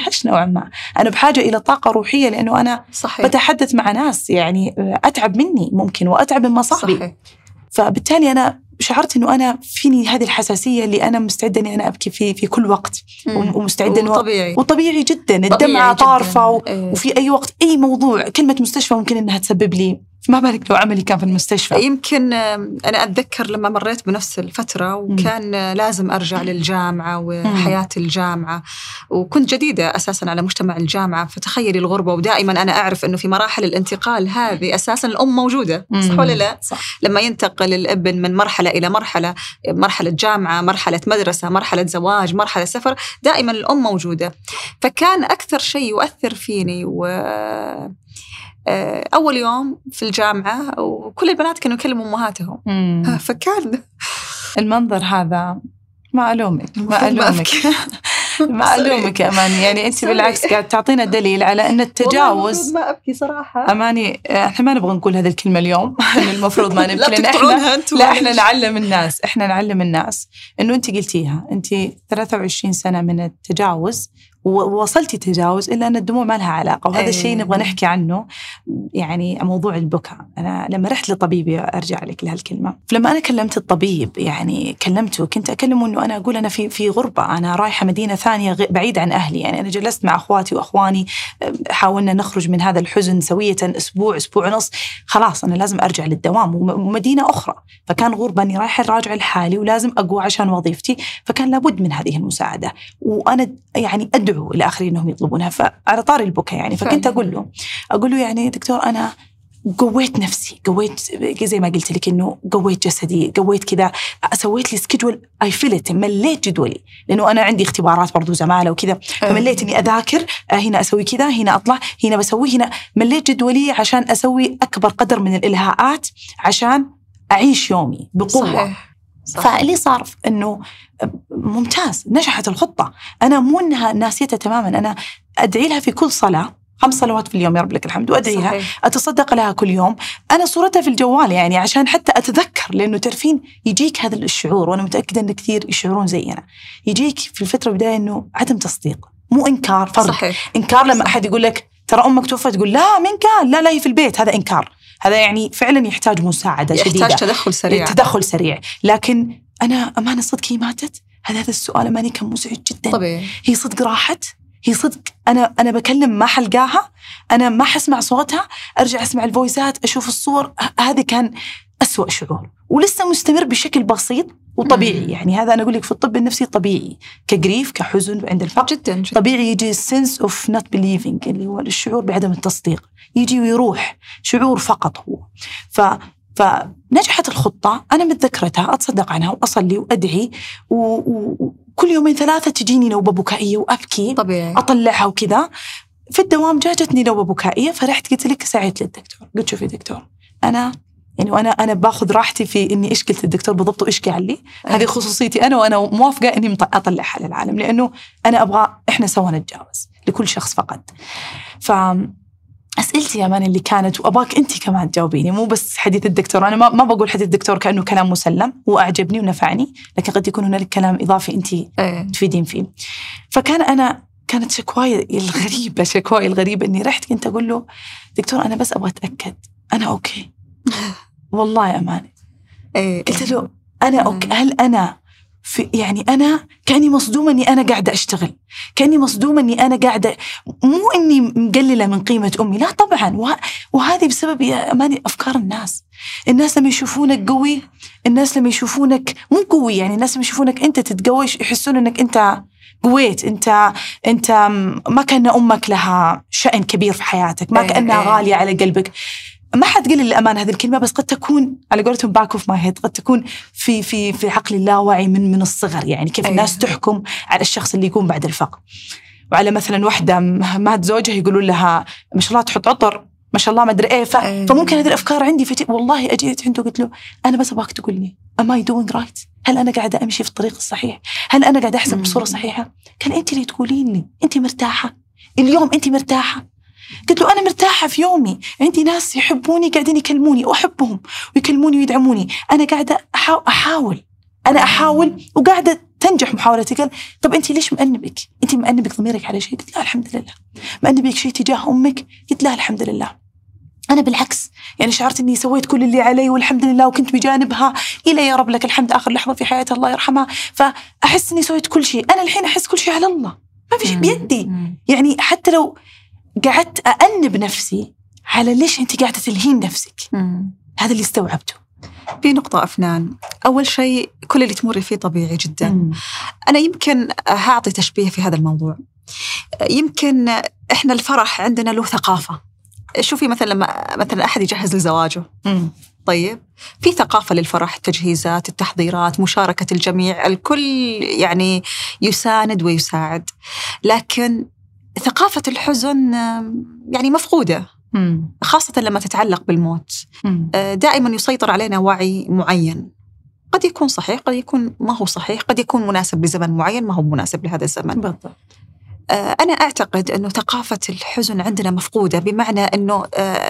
[SPEAKER 2] ما. أنا بحاجة إلى طاقة روحية لأنه أنا
[SPEAKER 3] صحيح.
[SPEAKER 2] بتحدث مع ناس يعني أتعب مني ممكن وأتعب من مصاحبي. صحيح. فبالتالي أنا شعرت إنه أنا فيني هذه الحساسية اللي أنا مستعدة إني أنا أبكي في في كل وقت، ومستعدة إنه
[SPEAKER 3] وطبيعي
[SPEAKER 2] وطبيعي جدا الدمعة طارفة و... إيه. وفي أي وقت أي موضوع كلمة مستشفى ممكن إنها تسبب لي، ما بالك لو عملي كان في المستشفى.
[SPEAKER 3] يمكن أنا أتذكر لما مريت بنفس الفترة وكان م. لازم أرجع للجامعة وحياة الجامعة، وكنت جديدة أساساً على مجتمع الجامعة، فتخيلي الغربة. ودائماً أنا أعرف أنه في مراحل الانتقال هذه أساساً الأم موجودة، صح ولا لا؟
[SPEAKER 2] صح.
[SPEAKER 3] لما ينتقل الابن من مرحلة إلى مرحلة، مرحلة جامعة، مرحلة مدرسة، مرحلة زواج، مرحلة سفر، دائماً الأم موجودة. فكان أكثر شيء يؤثر فيني و أول يوم في الجامعة وكل البنات كانوا يكلموا أمهاتهم، فكان
[SPEAKER 2] المنظر هذا ما ألومك ما ألومك ما ألومك يا أماني، يعني أنت بالعكس قاعد تعطينا دليل على أن التجاوز.
[SPEAKER 3] ما أبكي صراحة
[SPEAKER 2] أماني، إحنا ما نبغى نقول هذه الكلمة اليوم المفروض ما نبكي، لأن إحنا لا إحنا نعلم الناس إحنا نعلم الناس إنه أنت قلتيها، أنت ثلاثة وعشرين سنة من التجاوز ووصلتي تجاوز، إلا أن الدموع ما لها علاقة، وهذا الشيء نبغى نحكي عنه. يعني موضوع البكاء، أنا لما رحت لطبيبي أرجع لك لهالكلمة، فلما أنا كلمت الطبيب يعني كلمته كنت أكلمه إنه أنا أقول أنا في في غربة، أنا رايحة مدينة ثانية بعيد عن أهلي، يعني أنا جلست مع أخواتي وأخواني حاولنا نخرج من هذا الحزن سوية أسبوع أسبوع ونص، خلاص أنا لازم أرجع للدوام ومدينة أخرى، فكان غربة أني رايحة راجع لحالي ولازم أقوى عشان وظيفتي، فكان لابد من هذه المساعدة، وأنا يعني أدعو الآخرين أنهم يطلبونها. فعلى طاري البكاء يعني فكنت أقول له أقول له يعني دكتور أنا قويت نفسي، قويت زي ما قلت لك إنه قويت جسدي، قويت كذا، سويت لي سكيدول أي فيلت، مليت جدولي لأنه أنا عندي اختبارات برضو زمالة وكذا، فمليت إني أذاكر هنا أسوي كذا، هنا أطلع، هنا بسوي، هنا مليت جدولي عشان أسوي أكبر قدر من الإلهاءات عشان أعيش يومي بقوة. صحيح. صحيح. فاللي صار إنه ممتاز، نجحت الخطة، أنا مو إنها ناسيتها تماما، أنا أدعي لها في كل صلاة، خمس صلوات في اليوم يا رب لك الحمد، وأدعيها. صحيح. أتصدق لها كل يوم، أنا صورتها في الجوال يعني عشان حتى أتذكر، لأنه تعرفين يجيك هذا الشعور، وأنا متأكدة أن كثير يشعرون زينا، يجيك في الفترة بداية أنه عدم تصديق، مو إنكار، فرق. صحيح. إنكار لما صحيح. أحد يقول لك ترى أمك توفت، تقول لا من قال، لا لا هي في البيت، هذا إنكار، هذا يعني فعلا يحتاج مساعدة
[SPEAKER 3] يحتاج
[SPEAKER 2] شديدة،
[SPEAKER 3] يحتاج تدخل سريع
[SPEAKER 2] تدخل سريع. لكن أنا أمانة صدق هي ماتت، هذا هذا السؤال أماني كان مزعج جدا.
[SPEAKER 3] طبيعي.
[SPEAKER 2] هي صدق راحت، هي صدق أنا أنا بكلم ما حلقاها، أنا ما حسمع صوتها، أرجع أسمع الفويسات، أشوف الصور، هذا كان أسوأ شعور، ولسه مستمر بشكل بسيط وطبيعي. مم. يعني هذا أنا أقول لك في الطب النفسي طبيعي، كجريف كحزن عند الفقد
[SPEAKER 3] جدا, جدا
[SPEAKER 2] طبيعي يجي sense of not believing اللي هو الشعور بعدم التصديق، يجي ويروح، شعور فقط هو. ف فنجحت الخطة، أنا متذكرتها، أتصدق عنها وأصلي وأدعي، وكل يومين ثلاثة تجيني نوبة بكائية وأبكي
[SPEAKER 3] طبيعي.
[SPEAKER 2] أطلعها وكذا. في الدوام جاءتني نوبة بكائية، فرحت قلت لك ساعدت للدكتور، قلت شوفي دكتور أنا يعني وأنا أنا باخذ راحتي في إني إيش قلت الدكتور بالضبط وإيش قال لي، هذه خصوصيتي أنا، وأنا موافقة إني أطلعها للعالم، لأنه أنا أبغى إحنا سوا نتجاوز لكل شخص فقد. ف أسئلتي يا مان اللي كانت، وأباك أنت كمان تجاوبيني، مو بس حديث الدكتور، أنا ما ما بقول حديث الدكتور كأنه كلام مسلم وأعجبني ونفعني، لكن قد يكون هنالك كلام إضافي أنت تفيدين فيه. فكان أنا كانت شكواي الغريبة شكواي الغريبة إني رحت كنت أقول له دكتور أنا بس أبغى أتأكد أنا أوكي والله يا أماني. قلت له أنا أوكي، هل أنا في يعني أنا كأني مصدومة إني أنا قاعدة أشتغل، كأني مصدومة إني أنا قاعدة، مو إني مقللة من قيمة أمي، لا طبعا، وه... وهذه بسبب يا أماني أفكار الناس. الناس لما يشوفونك قوي، الناس لما يشوفونك مو قوي، يعني الناس لما يشوفونك أنت تتقوي يحسون إنك أنت قويت، أنت أنت ما كان أمك لها شأن كبير في حياتك، ما كأنها غالية على قلبك. ما حد قال للأمان هذه الكلمة، بس قد تكون على قولتهم باك اوف ماي هيد، قد تكون في في في عقل اللاواعي من من الصغر، يعني كيف الناس تحكم على الشخص اللي يكون بعد الفقر، وعلى مثلا وحدة مات زوجها يقولون لها ما شاء الله تحط عطر، ما شاء الله ما أدري إيه، فممكن هذه الأفكار عندي. فتي والله أجيت عنده قلت له أنا بس أبغاك تقول لي am I doing right؟ هل أنا قاعدة أمشي في الطريق الصحيح؟ هل أنا قاعدة أحسب بصورة صحيحة؟ كان أنت اللي تقولين لي أنت مرتاحة اليوم، أنت مرتاحة. قلت له أنا مرتاحة في يومي، عندي ناس يحبوني قاعدين يكلموني وأحبهم ويكلموني ويدعموني، أنا قاعدة أحاول, أحاول. أنا أحاول وقاعدة تنجح محاولتي قال طب أنت ليش مأنبك؟ أنت مأنبك ضميرك على شيء؟ قلت لا الحمد لله. مأنبك شيء تجاه أمك؟ قلت لا الحمد لله. أنا بالعكس يعني شعرت إني سويت كل اللي علي والحمد لله وكنت بجانبها إلى يا رب لك الحمد آخر لحظة في حياتها الله يرحمها. فأحس إني سويت كل شيء. أنا الحين أحس كل شيء على الله، ما في شيء بيدي. يعني حتى لو قعدت أأنب نفسي على ليش أنت قاعدة تلهين نفسك، هذا اللي استوعبته.
[SPEAKER 3] في نقطة أفنان، أول شيء كل اللي تمر فيه طبيعي جدا.
[SPEAKER 2] مم.
[SPEAKER 3] أنا يمكن هعطي تشبيه في هذا الموضوع. يمكن إحنا الفرح عندنا له ثقافة. شوفي مثلا لما مثلا أحد يجهز لزواجه،
[SPEAKER 2] مم.
[SPEAKER 3] طيب في ثقافة للفرح، التجهيزات، التحضيرات، مشاركة الجميع، الكل يعني يساند ويساعد. لكن ثقافة الحزن يعني مفقودة،
[SPEAKER 2] مم.
[SPEAKER 3] خاصة لما تتعلق بالموت.
[SPEAKER 2] مم.
[SPEAKER 3] دائما يسيطر علينا وعي معين، قد يكون صحيح قد يكون ما هو صحيح، قد يكون مناسب لزمن معين ما هو مناسب لهذا الزمن.
[SPEAKER 2] بالضبط.
[SPEAKER 3] أنا أعتقد أنه ثقافة الحزن عندنا مفقودة، بمعنى أنه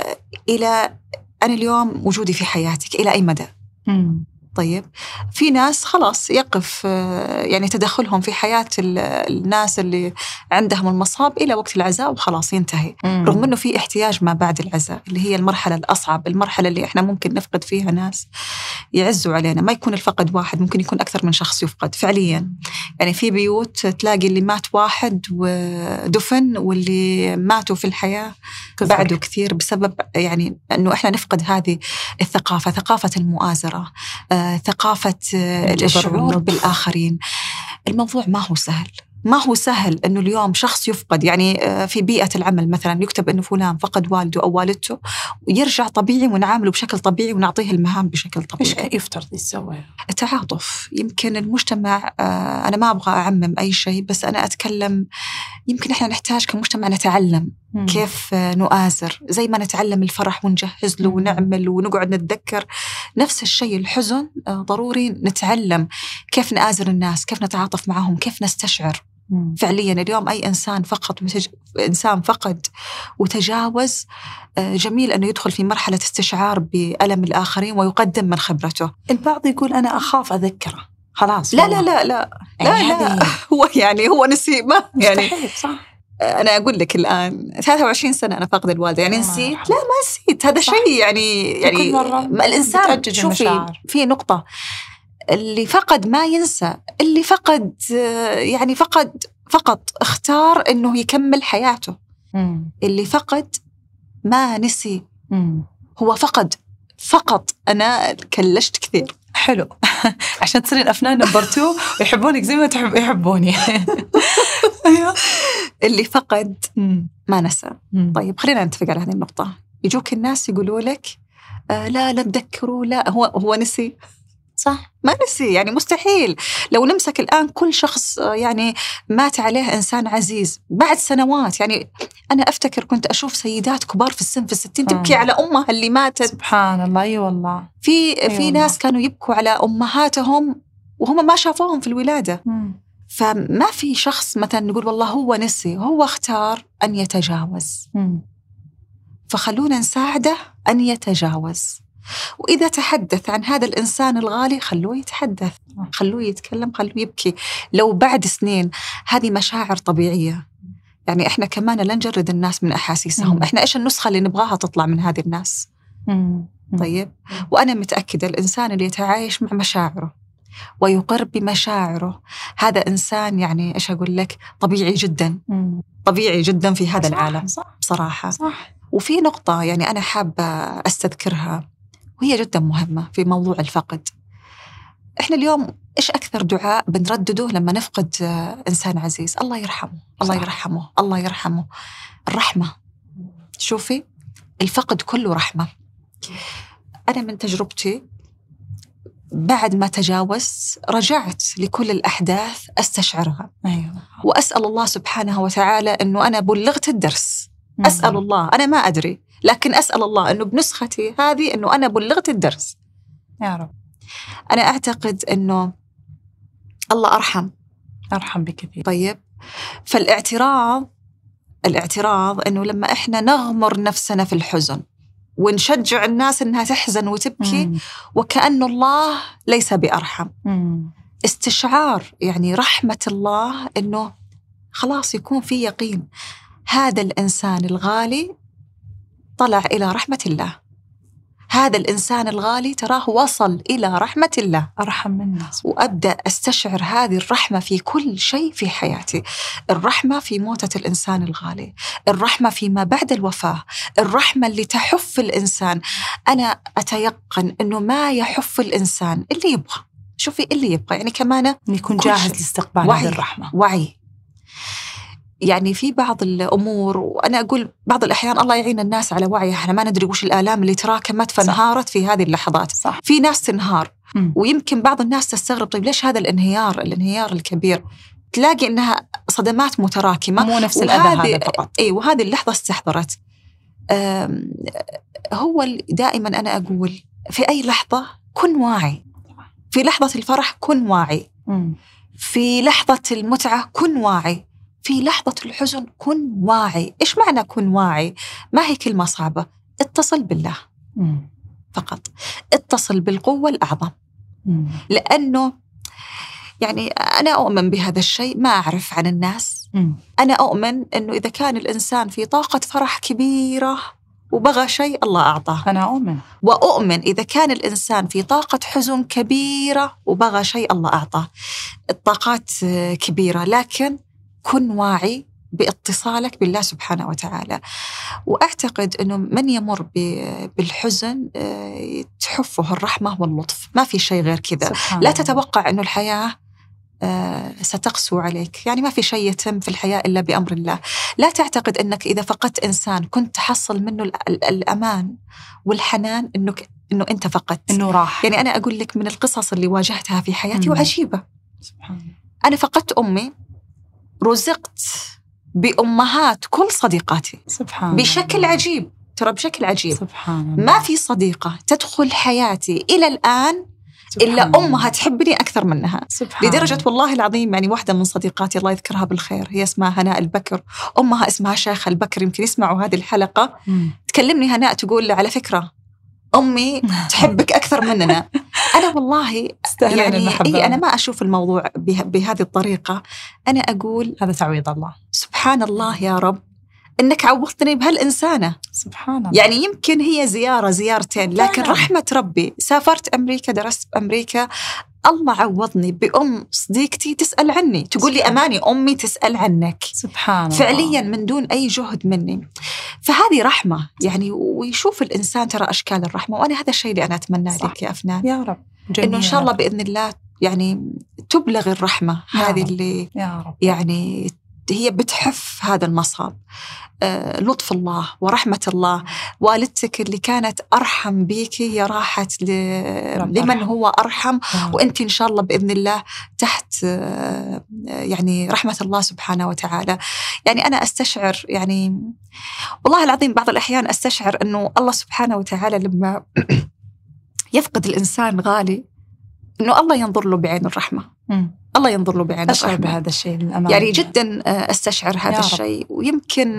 [SPEAKER 3] إلى أنا اليوم وجودي في حياتك إلى أي مدى؟
[SPEAKER 2] مم.
[SPEAKER 3] طيب في ناس خلاص يقف يعني تدخلهم في حياة الناس اللي عندهم المصاب إلى وقت العزاء وخلاص ينتهي.
[SPEAKER 2] مم.
[SPEAKER 3] رغم أنه في احتياج ما بعد العزاء اللي هي المرحلة الأصعب، المرحلة اللي إحنا ممكن نفقد فيها ناس يعزوا علينا. ما يكون الفقد واحد، ممكن يكون أكثر من شخص يفقد فعليا. يعني في بيوت تلاقي اللي مات واحد ودفن، واللي ماتوا في الحياة بعده كثير، بسبب يعني أنه إحنا نفقد هذه الثقافة، ثقافة المؤازرة، ثقافة الشعور بالآخرين. الموضوع ما هو سهل، ما هو سهل أنه اليوم شخص يفقد. يعني في بيئة العمل مثلا يكتب أنه فلان فقد والده أو والدته، ويرجع طبيعي ونعامله بشكل طبيعي ونعطيه المهام بشكل طبيعي.
[SPEAKER 2] إيش يفترض يسوي؟
[SPEAKER 3] التعاطف. يمكن المجتمع، أنا ما أبغى أعمم أي شيء، بس أنا أتكلم يمكن إحنا نحتاج كمجتمع نتعلم مم. كيف نؤازر، زي ما نتعلم الفرح ونجهز له ونعمل ونقعد نتذكر. نفس الشيء الحزن ضروري نتعلم كيف نآزر الناس، كيف نتعاطف معهم، كيف نستشعر. مم. فعليا اليوم أي إنسان فقط وتج... إنسان فقد وتجاوز، جميل أنه يدخل في مرحلة استشعار بألم الآخرين ويقدم من خبرته.
[SPEAKER 2] البعض يقول أنا أخاف أذكره خلاص.
[SPEAKER 3] لا لا لا لا لا, لا. هو يعني هو نسي ما يعني
[SPEAKER 2] مستحيل صح.
[SPEAKER 3] أنا أقول لك الآن ثلاثة وعشرين سنة أنا فاقد الوالدة، يعني نسيت؟ لا ما نسيت. هذا شيء يعني يعني الإنسان شوفي في نقطة، اللي فقد ما ينسى، اللي فقد يعني فقد فقط اختار إنه يكمل حياته.
[SPEAKER 2] مم.
[SPEAKER 3] اللي فقد ما نسي.
[SPEAKER 2] مم.
[SPEAKER 3] هو فقد فقط. أنا كلشت كثير.
[SPEAKER 2] حلو عشان تصيرين أفنان نمبر تو ويحبونك زي ما تحب يحبوني.
[SPEAKER 3] اللي فقد
[SPEAKER 2] مم.
[SPEAKER 3] ما نسى.
[SPEAKER 2] مم.
[SPEAKER 3] طيب خلينا نتفق على هذه النقطة. يجوك الناس يقولوا لك آه لا لا تذكروا، لا هو هو نسي. صح ما نسي، يعني مستحيل. لو نمسك الآن كل شخص يعني مات عليه إنسان عزيز بعد سنوات، يعني أنا أفتكر كنت أشوف سيدات كبار في السن في الستين تبكي على أمها اللي ماتت.
[SPEAKER 2] سبحان الله. أي والله
[SPEAKER 3] في في ناس كانوا يبكوا على أمهاتهم وهم ما شافوهم في الولادة.
[SPEAKER 2] مم.
[SPEAKER 3] فما في شخص مثلا نقول والله هو نسي، هو اختار أن يتجاوز.
[SPEAKER 2] مم.
[SPEAKER 3] فخلونا نساعده أن يتجاوز. وإذا تحدث عن هذا الإنسان الغالي خلوه يتحدث، خلوه يتكلم، خلوه يبكي. لو بعد سنين هذه مشاعر طبيعية. يعني إحنا كمان لا نجرد الناس من أحاسيسهم.
[SPEAKER 2] مم.
[SPEAKER 3] إحنا إيش النسخة اللي نبغاها تطلع من هذه الناس.
[SPEAKER 2] مم.
[SPEAKER 3] طيب وأنا متأكدة الإنسان اللي يتعايش مع مشاعره ويقر بمشاعره، هذا إنسان يعني إيش أقول لك طبيعي جدا.
[SPEAKER 2] مم.
[SPEAKER 3] طبيعي جدا في هذا
[SPEAKER 2] صح.
[SPEAKER 3] العالم.
[SPEAKER 2] صح.
[SPEAKER 3] بصراحة
[SPEAKER 2] صح.
[SPEAKER 3] وفي نقطة يعني أنا حابة أستذكرها وهي جدا مهمة في موضوع الفقد. إحنا اليوم إيش أكثر دعاء بنردده لما نفقد إنسان عزيز؟ الله يرحمه، الله يرحمه، الله يرحمه. الرحمة. شوفي الفقد كله رحمة. أنا من تجربتي بعد ما تجاوزت رجعت لكل الأحداث أستشعرها.
[SPEAKER 2] أيوة.
[SPEAKER 3] وأسأل الله سبحانه وتعالى أنه أنه بلغت الدرس. مم. أسأل الله، أنا ما أدري، لكن أسأل الله أنه بنسختي هذه أنه أنا بلغت الدرس
[SPEAKER 2] يا رب.
[SPEAKER 3] أنا أعتقد أنه الله أرحم
[SPEAKER 2] أرحم بكثير.
[SPEAKER 3] طيب فالاعتراض الاعتراض أنه لما إحنا نغمر نفسنا في الحزن ونشجع الناس أنها تحزن وتبكي، مم. وكأن الله ليس بأرحم.
[SPEAKER 2] مم.
[SPEAKER 3] استشعار يعني رحمة الله، إنه خلاص يكون في يقين هذا الإنسان الغالي طلع إلى رحمة الله، هذا الإنسان الغالي تراه وصل إلى رحمة الله،
[SPEAKER 2] أرحم من الناس.
[SPEAKER 3] وأبدأ أستشعر هذه الرحمة في كل شيء في حياتي. الرحمة في موتة الإنسان الغالي، الرحمة فيما بعد الوفاة، الرحمة اللي تحف الإنسان. أنا أتيقن أنه ما يحف الإنسان اللي يبغى، شوفي اللي يبغى يعني كمان
[SPEAKER 2] يكون جاهز لاستقبال هذه الرحمة.
[SPEAKER 3] وعي يعني في بعض الأمور، وأنا أقول بعض الأحيان الله يعين الناس على وعي، إحنا ما ندري وش الآلام اللي تراكمت فانهارت في هذه اللحظات.
[SPEAKER 2] صح.
[SPEAKER 3] في ناس تنهار
[SPEAKER 2] م.
[SPEAKER 3] ويمكن بعض الناس تستغرب طيب ليش هذا الانهيار الانهيار الكبير؟ تلاقي إنها صدمات متراكمة،
[SPEAKER 2] مو نفس الأذى هذا فقط.
[SPEAKER 3] إيه، وهذه اللحظة استحضرت. هو دائما أنا أقول في أي لحظة كن واعي، في لحظة الفرح كن واعي،
[SPEAKER 2] م.
[SPEAKER 3] في لحظة المتعة كن واعي، في لحظة الحزن كن واعي. إيش معنى كن واعي؟ ما هي كلمة صعبة، اتصل بالله
[SPEAKER 2] م.
[SPEAKER 3] فقط، اتصل بالقوة الأعظم.
[SPEAKER 2] م.
[SPEAKER 3] لأنه يعني أنا أؤمن بهذا الشيء، ما أعرف عن الناس.
[SPEAKER 2] م.
[SPEAKER 3] أنا أؤمن أنه إذا كان الإنسان في طاقة فرح كبيرة وبغى شيء الله أعطاه.
[SPEAKER 2] أنا أؤمن.
[SPEAKER 3] وأؤمن إذا كان الإنسان في طاقة حزن كبيرة وبغى شيء الله أعطاه. الطاقات كبيرة، لكن كن واعي باتصالك بالله سبحانه وتعالى. وأعتقد أنه من يمر بالحزن تحفه الرحمة واللطف، ما في شيء غير كذا. لا تتوقع أنه الحياة ستقسو عليك، يعني ما في شيء يتم في الحياة إلا بأمر الله. لا تعتقد أنك إذا فقدت إنسان كنت تحصل منه الأمان والحنان أنه أنه أنت فقدت،
[SPEAKER 2] أنه راح.
[SPEAKER 3] يعني أنا أقول لك من القصص اللي واجهتها في حياتي وعجيبة.
[SPEAKER 2] سبحان.
[SPEAKER 3] أنا فقدت أمي، رزقت بأمهات كل صديقاتي.
[SPEAKER 2] سبحان.
[SPEAKER 3] بشكل عجيب، ترى بشكل عجيب.
[SPEAKER 2] سبحان.
[SPEAKER 3] ما في صديقة تدخل حياتي إلى الآن إلا أمها تحبني أكثر منها.
[SPEAKER 2] سبحان.
[SPEAKER 3] لدرجة والله العظيم يعني واحدة من صديقاتي الله يذكرها بالخير، هي اسمها هناء البكر، أمها اسمها شيخة البكر، يمكن يسمعوا هذه الحلقة.
[SPEAKER 2] م.
[SPEAKER 3] تكلمني هناء تقول على فكرة أمي تحبك أكثر مننا. أنا والله يعني إيه، أنا ما أشوف الموضوع به بهذه الطريقة. أنا أقول
[SPEAKER 2] هذا تعويض الله.
[SPEAKER 3] سبحان الله يا رب إنك عوضتني بهالإنسانة.
[SPEAKER 2] سبحان الله.
[SPEAKER 3] يعني يمكن هي زيارة زيارتين، لكن
[SPEAKER 2] آه.
[SPEAKER 3] رحمة ربي. سافرت أمريكا، درست بأمريكا، الله عوضني بأم صديقتي تسأل عني، تقول لي أماني أمي تسأل عنك.
[SPEAKER 2] سبحان
[SPEAKER 3] فعليا
[SPEAKER 2] الله.
[SPEAKER 3] من دون أي جهد مني. فهذه رحمة يعني. ويشوف الإنسان ترى أشكال الرحمة، وأنا هذا الشيء اللي أنا أتمنى لك يا أفنان،
[SPEAKER 2] يا رب جميل.
[SPEAKER 3] إنه إن شاء الله بإذن الله يعني تبلغ الرحمة هذه اللي
[SPEAKER 2] يا رب.
[SPEAKER 3] يعني هي بتحف هذا المصاب. آه، لطف الله ورحمة الله. والدتك اللي كانت أرحم بيك هي راحت ل... لمن هو أرحم، وأنت إن شاء الله بإذن الله تحت آه، يعني رحمة الله سبحانه وتعالى. يعني أنا أستشعر يعني والله العظيم بعض الأحيان أستشعر أنه الله سبحانه وتعالى لما يفقد الإنسان غالي أنه الله ينظر له بعين الرحمة.
[SPEAKER 2] م.
[SPEAKER 3] الله ينظر له بعين
[SPEAKER 2] أشعر
[SPEAKER 3] الرحمة.
[SPEAKER 2] بهذا الشيء للأمانة.
[SPEAKER 3] يعني جدا أستشعر هذا الشيء. ويمكن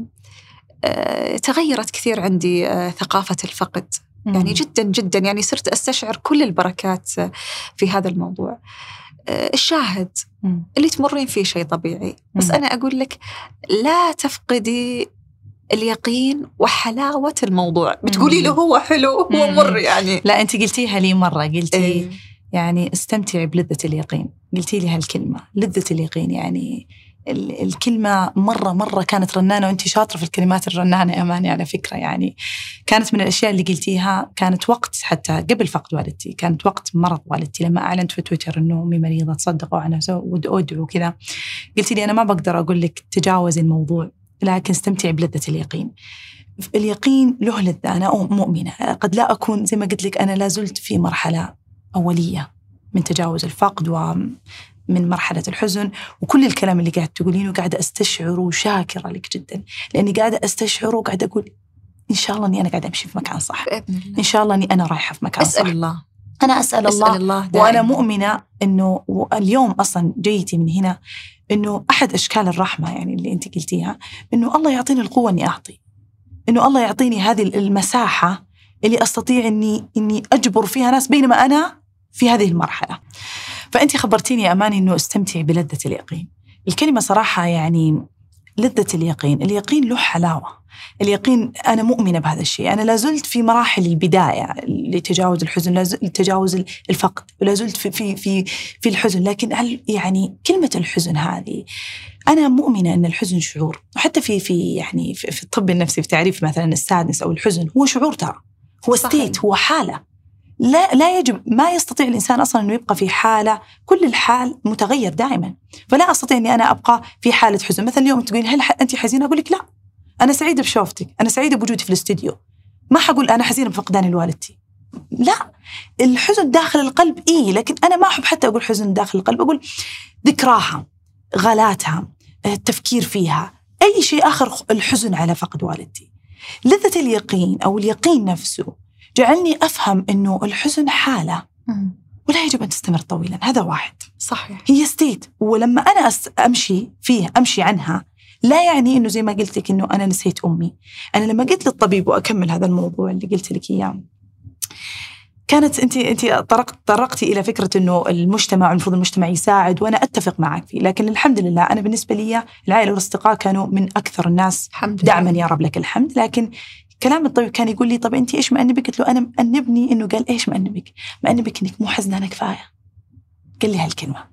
[SPEAKER 3] تغيرت كثير عندي ثقافة الفقد.
[SPEAKER 2] م.
[SPEAKER 3] يعني جدا جدا يعني صرت أستشعر كل البركات في هذا الموضوع. الشاهد
[SPEAKER 2] م.
[SPEAKER 3] اللي تمرين فيه شيء طبيعي، بس
[SPEAKER 2] م.
[SPEAKER 3] أنا أقول لك لا تفقدي اليقين وحلاوة الموضوع. بتقولي له هو حلو هو مر يعني.
[SPEAKER 2] لا أنت قلتيها لي مرة، قلتي
[SPEAKER 3] إيه؟
[SPEAKER 2] يعني استمتعي بلذة اليقين، قلتي لي هالكلمة لذة اليقين. يعني الكلمة مرة مرة كانت رنانة، وأنت شاطرة في الكلمات الرنانة يا أماني على فكرة. يعني كانت من الأشياء اللي قلتيها، كانت وقت حتى قبل فقد والدتي، كانت وقت مرض والدتي لما أعلنت في تويتر أنه أمي مريضة، تصدقوا عنها وأدعو كذا. قلتي لي أنا ما بقدر أقول لك تجاوزي الموضوع، لكن استمتعي بلذة اليقين. اليقين له لذة. أنا مؤمنة قد لا أكون زي ما قلت لك، أنا لا زلت في مرحلة أولية من تجاوز الفقد ومن مرحلة الحزن، وكل الكلام اللي قاعد تقولينه قاعدة أستشعره وشاكرة لك جدا، لأني قاعدة أستشعره وقاعدة أقول إن شاء الله أني أنا قاعدة أمشي في مكان صح، إن شاء الله أني أنا رايحة في مكان صح.
[SPEAKER 3] أسأل الله.
[SPEAKER 2] أنا أسأل, أسأل الله,
[SPEAKER 3] الله
[SPEAKER 2] وأنا مؤمنة أنه اليوم أصلا جيتي من هنا أنه أحد أشكال الرحمة يعني اللي أنت قلتيها، أنه الله يعطيني القوة أني أعطي، أنه الله يعطيني هذه المساحة اللي أستطيع أني, إني أجبر فيها ناس بينما أنا في هذه المرحلة. فأنت خبرتيني يا أماني أنه استمتعي بلذة اليقين. الكلمة صراحة يعني لذة اليقين، اليقين له حلاوة، اليقين أنا مؤمنة بهذا الشيء. أنا لازلت في مراحل البداية لتجاوز الحزن، لتجاوز الفقد، ولازلت في في في في الحزن. لكن هل يعني كلمة الحزن هذه، أنا مؤمنة أن الحزن شعور، وحتى في في يعني في, في الطب النفسي في تعريف مثلا السادنس أو الحزن هو شعور، ترى هو ستيت، هو حالة. لا لا يجب، ما يستطيع الإنسان أصلا أنه يبقى في حالة، كل الحال متغير دائما. فلا أستطيع أني أنا أبقى في حالة حزن. مثلا اليوم تقولين هل أنت حزينة؟ أقول لك لا، أنا سعيدة بشوفتك، أنا سعيدة بوجودي في الاستوديو. ما حقول أنا حزينة بفقدان الوالدتي، لا. الحزن داخل القلب إيه، لكن أنا ما أحب حتى أقول حزن داخل القلب، أقول ذكراها، غلاتها، التفكير فيها، أي شيء آخر. الحزن على فقد والدتي. لذة اليقين أو اليقين نفسه جعلني أفهم أنه الحزن حالة ولا يجب أن تستمر طويلا. هذا واحد،
[SPEAKER 3] صحيح،
[SPEAKER 2] هي ستيت. ولما أنا أمشي فيه، أمشي عنها، لا يعني أنه زي ما قلت لك أنه أنا نسيت أمي. أنا لما قلت للطبيب، وأكمل هذا الموضوع اللي قلت لك إياه، كانت أنت أنت طرقت طرقتي إلى فكرة أنه المجتمع، المفروض المجتمع يساعد، وأنا أتفق معك فيه. لكن الحمد لله أنا بالنسبة لي العائلة والأصدقاء كانوا من أكثر الناس دعما، يا رب لك الحمد. لكن كلام الطبيب كان يقول لي طب أنت إيش مأنبك؟ قلت له أنا مأنبني إنه، قال إيش مأنبك؟ مأنبك إنك مو حزنانة كفاية. قال لي هالكلمة،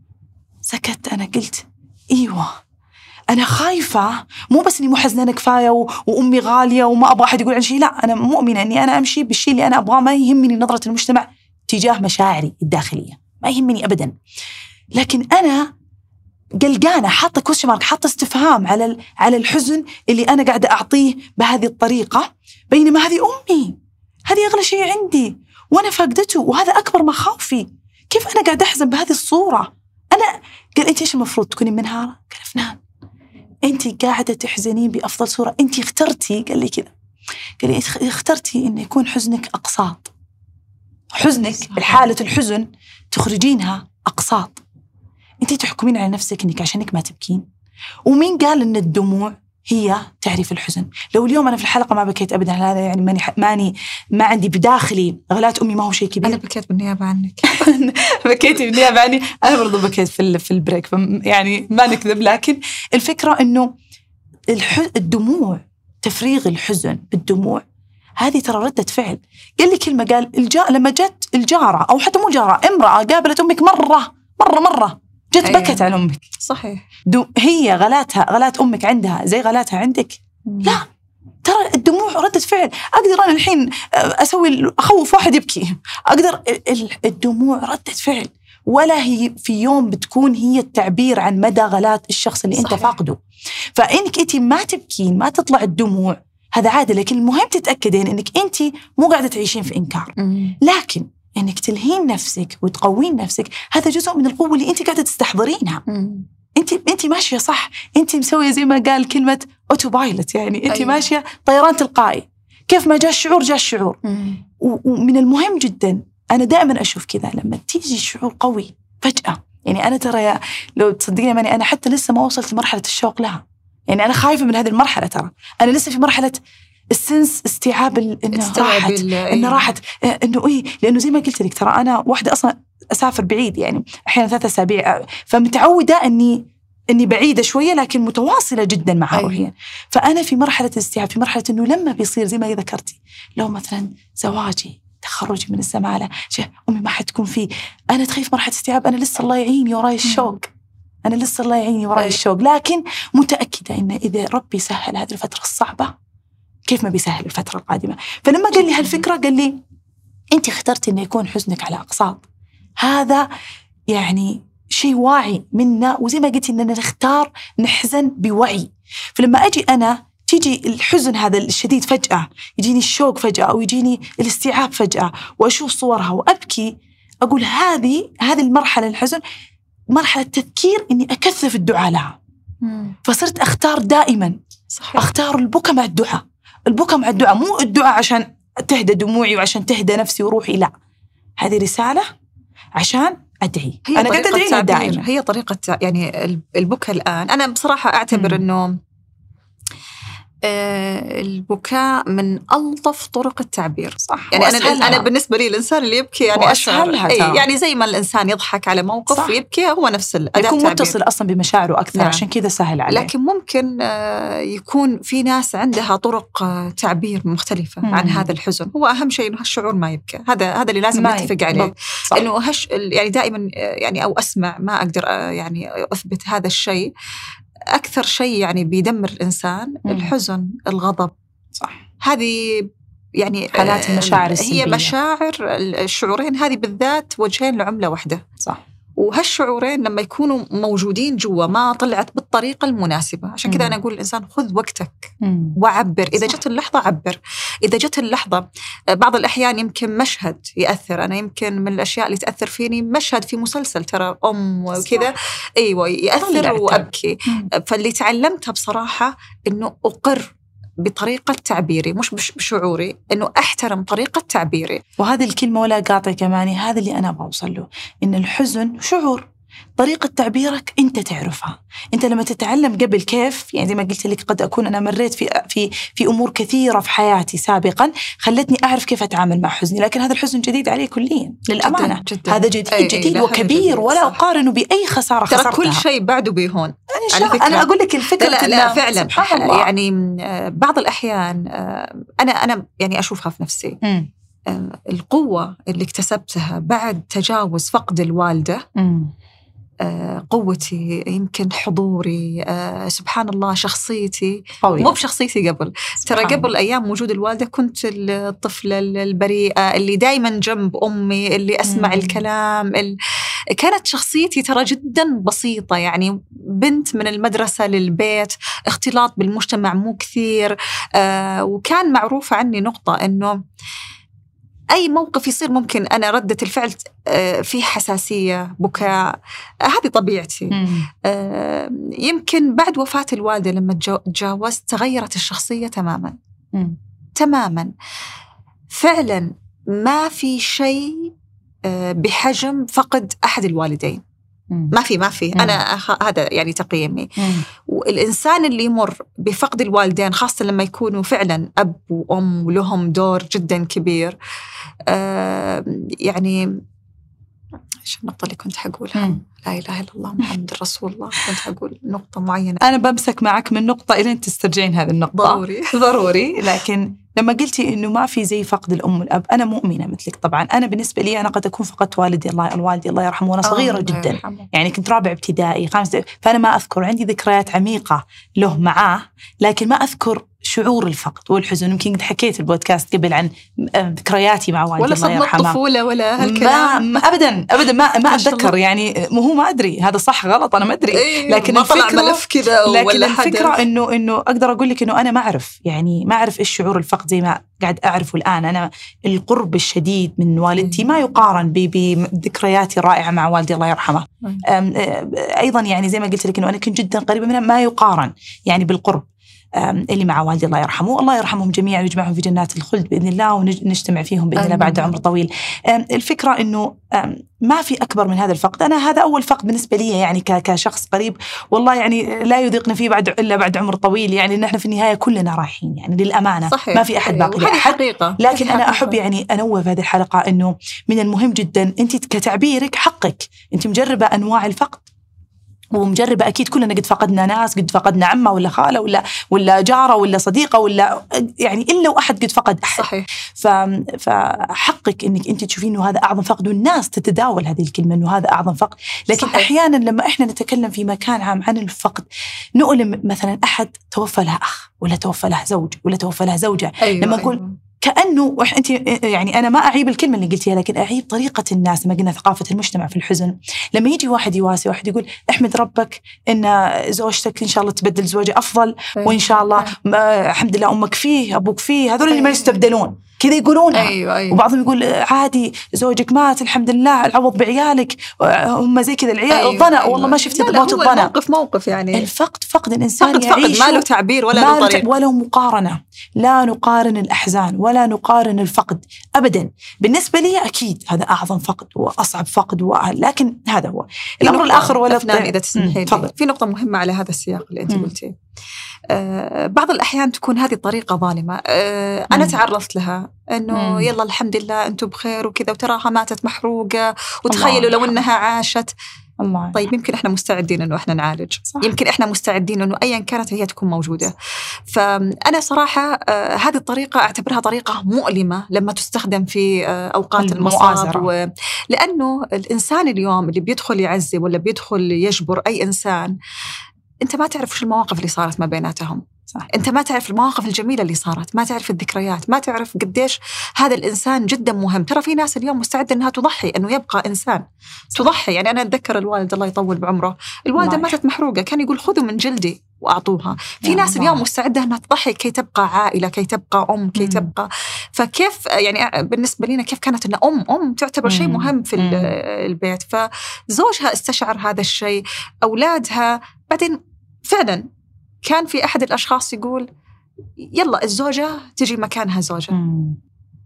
[SPEAKER 2] سكت. أنا قلت إيوه، أنا خايفة، مو بس إني مو حزنانة كفاية و... وأمي غالية وما أبغى أحد يقول عن شيء، لا، أنا مؤمنة إني أنا أمشي بالشيء اللي أنا أبغاه، ما يهمني نظرة المجتمع تجاه مشاعري الداخلية، ما يهمني أبدا. لكن أنا قلقانة، حاطة كويستشن مارك، حاطة استفهام على على الحزن اللي أنا قاعدة أعطيه بهذه الطريقة، بينما هذه أمي، هذه أغلى شيء عندي وأنا فاقدته، وهذا أكبر مخاوفي. كيف أنا قاعدة أحزن بهذه الصورة؟ أنا قال أنت إيش المفروض تكوني منهارة؟ قال فنان، أنت قاعدة تحزنين بأفضل صورة، أنت اخترتي، قال لي كذا، قال لي اخترتي إن يكون حزنك أقساط، حزنك الحالة الحزن تخرجينها أقساط. أنت تحكمين على نفسك إنك عشانك ما تبكين. ومين قال إن الدموع هي تعريف الحزن؟ لو اليوم أنا في الحلقة ما بكيت أبدا، هذا يعني ماني ماني ما عندي بداخلي غلات أمي، ما هو شيء كبير.
[SPEAKER 3] أنا بكيت بالنيابة عنك.
[SPEAKER 2] بكيتي بالنيابة عني، أنا برضو بكيت في في البريك، يعني ما نكذب. لكن الفكرة إنه الدموع، تفريغ الحزن بالدموع، هذه ترى ردة فعل. قال لي كلمة، قال الجا لما جت الجارة، أو حتى مو جارة، امرأة قابلت أمك مرة مرة مرة، جت
[SPEAKER 3] أيوة.
[SPEAKER 2] بكت على أمك.
[SPEAKER 3] صحيح.
[SPEAKER 2] هي غلاتها، غلات أمك عندها زي غلاتها عندك؟ مم. لا، ترى الدموع ردة فعل. أقدر أنا الحين أسوي أخوف واحد يبكي، أقدر. الدموع ردة فعل، ولا هي في يوم بتكون هي التعبير عن مدى غلات الشخص اللي صحيح. أنت فاقده. فإنك أنت ما تبكين، ما تطلع الدموع، هذا عادي. لكن المهم تتأكدين إنك أنت مو قاعدة تعيشين في إنكار، مم. لكن إنك تلهين نفسك وتقوين نفسك، هذا جزء من القوة اللي أنت قاعدة تستحضرينها. مم. أنت أنت ماشية صح، أنت مسوية زي ما قال كلمة أوتو بايلوت، يعني أنت أيوة. ماشية طيران تلقائي، كيف ما جاء الشعور جاء الشعور. مم. ومن المهم جدا، أنا دائما أشوف كذا، لما تيجي الشعور قوي فجأة، يعني أنا ترى لو تصدقيني ماني أنا حتى لسه ما وصلت لمرحلة الشوق لها، يعني أنا خايفة من هذه المرحلة. ترى أنا لسه في مرحلة السنس، استيعاب إنه راحت، إنه راحت، إنه إيه، لأنه زي ما قلت لك ترى أنا واحدة أصلا أسافر بعيد، يعني أحيانا ثلاثة أسابيع، فمتعودة إني إني بعيدة شوية لكن متواصلة جدا معها روحيا. فأنا في مرحلة استيعاب، في مرحلة إنه لما بيصير زي ما ذكرتي، لو مثلا زواجي، تخرجي من الزمالة، شيء أمي ما حتكون فيه، أنا تخيف مرحلة استيعاب، أنا لسه الله يعيني وراي الشوق، أنا لسه الله يعيني وراي الشوق، لكن متأكدة إن إذا ربي سهل هذه الفترة الصعبة كيف ما بيسهل الفترة القادمة. فلما قال لي هالفكرة، قال لي أنت اخترتي إنه يكون حزنك على أقساط، هذا يعني شيء واعي منا، وزي ما قلتي إننا نختار نحزن بوعي. فلما أجي أنا تيجي الحزن هذا الشديد فجأة، يجيني الشوق فجأة، أو يجيني الاستيعاب فجأة، وأشوف صورها وأبكي، أقول هذه هذه المرحلة الحزن مرحلة تذكير إني أكثف الدعاء لها. مم. فصرت أختار دائما صحيح. أختار البكاء مع الدعاء، البكاء مع الدعاء، مو الدعاء عشان تهدى دموعي وعشان تهدى نفسي وروحي، لا، هذه رسالة عشان أدعي. أنا قاعدة أدعي دائما.
[SPEAKER 3] هي طريقة، يعني البكاء الآن أنا بصراحة أعتبر م. أنه آه البكاء من ألطف طرق التعبير.
[SPEAKER 2] صح.
[SPEAKER 3] يعني أنا أنا بالنسبة لي الإنسان اللي يبكي يعني أشعر يعني زي ما الإنسان يضحك على موقف صح. ويبكي، هو نفس الأداة،
[SPEAKER 2] يكون متصل أصلا بمشاعره أكثر. نعم. عشان كذا سهل عليه.
[SPEAKER 3] لكن ممكن آه يكون في ناس عندها طرق آه تعبير مختلفة مم. عن هذا الحزن. هو أهم شيء إنه هالشعور ما يبكي، هذا هذا اللي لازم نتفق عليه. إنه هش يعني دائما يعني أو أسمع، ما أقدر آه يعني أثبت هذا الشيء. أكثر شيء يعني بيدمر الإنسان مم. الحزن، الغضب.
[SPEAKER 2] صح.
[SPEAKER 3] هذه يعني
[SPEAKER 2] حالات المشاعر السلبية،
[SPEAKER 3] هي مشاعر الشعورين هذه بالذات وجهين لعملة واحدة.
[SPEAKER 2] صح.
[SPEAKER 3] وهالشعورين لما يكونوا موجودين جوا ما طلعت بالطريقة المناسبة، عشان كذا أنا أقول الإنسان خذ وقتك مم. وعبر. إذا جت اللحظة عبر، إذا جت اللحظة. بعض الأحيان يمكن مشهد يأثر. أنا يمكن من الأشياء اللي تأثر فيني مشهد في مسلسل ترى أم وكذا، أيوة يأثر وأبكي. مم. فاللي تعلمتها بصراحة إنه أقر بطريقة تعبيري، مش بشعوري، إنه أحترم طريقة تعبيري.
[SPEAKER 2] وهذه الكلمة ولا قاطع كماني، هذا اللي أنا بوصل له، إن الحزن شعور، طريقة تعبيرك أنت تعرفها. أنت لما تتعلم قبل كيف، يعني زي ما قلت لك قد أكون أنا مريت في في في أمور كثيرة في حياتي سابقا خلتني أعرف كيف أتعامل مع حزني، لكن هذا الحزن جديد علي كليا للأمانة. جداً جداً. هذا جديد أي جديد وكبير، ولا أقارنه بأي خسارة خسرتها.
[SPEAKER 3] ترى كل شيء بعده بيهون.
[SPEAKER 2] أنا, أنا أقول لك الفكرة.
[SPEAKER 3] لا, لا فعلا يعني بعض الأحيان أنا أنا يعني أشوفها في نفسي. م. القوة اللي اكتسبتها بعد تجاوز فقد الوالدة، م. قوتي، يمكن حضوري، سبحان الله شخصيتي قوية. مو بشخصيتي قبل، ترى قبل أيام وجود الوالدة كنت الطفلة البريئة اللي دايما جنب أمي، اللي أسمع مم. الكلام ال... كانت شخصيتي ترى جدا بسيطة، يعني بنت من المدرسة للبيت، اختلاط بالمجتمع مو كثير. آه وكان معروف عني نقطة إنه أي موقف يصير ممكن أنا ردة الفعل في حساسية، بكاء، هذه طبيعتي. مم. يمكن بعد وفاة الوالدة لما تجاوزت تغيرت الشخصية تماما. مم. تماما فعلا. ما في شيء بحجم فقد أحد الوالدين. مم. ما في ما في مم. أنا هذا يعني تقييمي. مم. والإنسان اللي يمر بفقد الوالدين خاصة لما يكونوا فعلا أب وأم ولهم دور جدا كبير، آه يعني إيش النقطة اللي كنت حقولها؟ مم. لا إله إلا الله محمد رسول الله. كنت حقول نقطة معينة.
[SPEAKER 2] أنا بمسك معك من نقطة إلى أن تسترجعين هذه النقطة.
[SPEAKER 3] ضروري
[SPEAKER 2] ضروري. لكن لما قلتي إنه ما في زي فقد الأم والأب، أنا مؤمنة مثلك طبعا. أنا بالنسبة لي أنا قد أكون فقدت والدي الله الوالدي الله يرحمه وأنا صغيرة جدا يرحمه. يعني كنت رابع ابتدائي خامس، فأنا ما أذكر، عندي ذكريات عميقة له معاه، لكن ما أذكر شعور الفقد والحزن. يمكن قد حكيت البودكاست قبل عن ذكرياتي مع والدي
[SPEAKER 3] ولا
[SPEAKER 2] الله يرحمه،
[SPEAKER 3] ولا الطفولة ولا هالكلام.
[SPEAKER 2] ما أبدا أبدا ما ما أتذكر. يعني مو ما أدري هذا صح غلط، أنا ما أدري.
[SPEAKER 3] إيه
[SPEAKER 2] لكن
[SPEAKER 3] ما طلع ملف كذا.
[SPEAKER 2] لكن الفكرة إنه إنه أقدر أقول لك إنه أنا ما أعرف، يعني ما أعرف إيش شعور الفقد زي ما قاعد أعرفه الآن. أنا القرب الشديد من والدتي ما يقارن بذكرياتي الرائعة مع والدي الله يرحمه. أيضا يعني زي ما قلت لك إنه أنا كنت جدا قريبة منها، ما يقارن يعني بالقرب اللي مع والدي الله يرحمه. الله يرحمهم جميعا ويجمعهم في جنات الخلد بإذن الله، ونجتمع فيهم بإذن الله بعد عمر طويل. الفكرة إنه ما في أكبر من هذا الفقد. أنا هذا أول فقد بالنسبة لي يعني كشخص قريب، والله يعني لا يذيقنا فيه بعد إلا بعد عمر طويل. يعني نحن في النهاية كلنا رايحين يعني للأمانة.
[SPEAKER 3] صحيح.
[SPEAKER 2] ما في أحد باقي لأحد. لكن أنا أحب يعني أنوه في هذه الحلقة إنه من المهم جدا أنت كتعبيرك حقك، أنت مجربة أنواع الفقد ومجربة. أكيد كلنا قد فقدنا ناس، قد فقدنا عمة ولا خالة ولا ولا جارة ولا صديقة ولا يعني إلا وأحد قد فقد أحد.
[SPEAKER 3] صحيح.
[SPEAKER 2] فحقك إنك أنت تشوفين إنه هذا أعظم فقد، والناس تتداول هذه الكلمة إنه هذا أعظم فقد. لكن صحيح. أحيانا لما إحنا نتكلم في مكان عام عن الفقد، نؤلم مثلا أحد توفى له أخ ولا توفى له زوج ولا توفى له زوجة.
[SPEAKER 3] أيوة
[SPEAKER 2] لما نقول
[SPEAKER 3] أيوة.
[SPEAKER 2] كأنه أنت يعني أنا ما أعيب الكلمة اللي قلتيها، لكن أعيب طريقة الناس. ما قلنا ثقافة المجتمع في الحزن، لما يجي واحد يواسي واحد يقول احمد ربك إن زوجتك إن شاء الله تبدل زوجة أفضل، وإن شاء الله الحمد لله أمك فيه أبوك فيه، هذول اللي ما يستبدلون كذا يقولونها.
[SPEAKER 3] أيوة أيوة.
[SPEAKER 2] وبعضهم يقول عادي زوجك مات الحمد لله العوض بعيالك، هم زي كذا العيال. أيوة الظنا أيوة. والله ما شفت موت الظنا.
[SPEAKER 3] موقف موقف يعني
[SPEAKER 2] الفقد فقد الإنسان
[SPEAKER 3] فقد
[SPEAKER 2] يعيش
[SPEAKER 3] فقد ما له تعبير ولا له طريق
[SPEAKER 2] ولا مقارنة. لا نقارن الأحزان ولا نقارن الفقد أبدا. بالنسبة لي أكيد هذا أعظم فقد وأصعب فقد و... لكن هذا هو الأمر الآخر. ولا
[SPEAKER 3] إذا تسمحين في نقطة مهمة على هذا السياق اللي أنت قلتيه. آه بعض الأحيان تكون هذه الطريقة ظالمة. آه أنا تعرضت لها إنه يلا الحمد لله أنتم بخير وكذا، وتراها ماتت محروقة، وتخيلوا لو إنها عاشت.
[SPEAKER 2] الله.
[SPEAKER 3] طيب يمكن إحنا مستعدين إنه إحنا نعالج، صح. يمكن إحنا مستعدين إنه أيا كانت هي تكون موجودة. فأنا صراحة آه هذه الطريقة أعتبرها طريقة مؤلمة لما تستخدم في آه أوقات المصاب، و... لأنه الإنسان اليوم اللي بيدخل يعزي ولا بيدخل يجبر أي إنسان، أنت ما تعرف شو المواقف اللي صارت ما بيناتهم، صح. أنت ما تعرف المواقف الجميلة اللي صارت، ما تعرف الذكريات، ما تعرف قديش هذا الإنسان جدا مهم. ترى في ناس اليوم مستعدة أنها تضحي أنه يبقى إنسان، صح. تضحي. يعني أنا أتذكر الوالد الله يطول بعمره، الوالدة ماتت محروقة، كان يقول خذوا من جلدي وأعطوها. في ناس اليوم مستعدة أنها تضحي كي تبقى عائلة، كي تبقى أم، كي مم. تبقى. فكيف يعني بالنسبة لنا كيف كانت أن أم أم تعتبر شيء مهم في مم. البيت. فزوجها استشعر هذا الشيء، أولادها. بعدين فعلا كان في أحد الأشخاص يقول يلا الزوجة تجي مكانها زوجة. مم.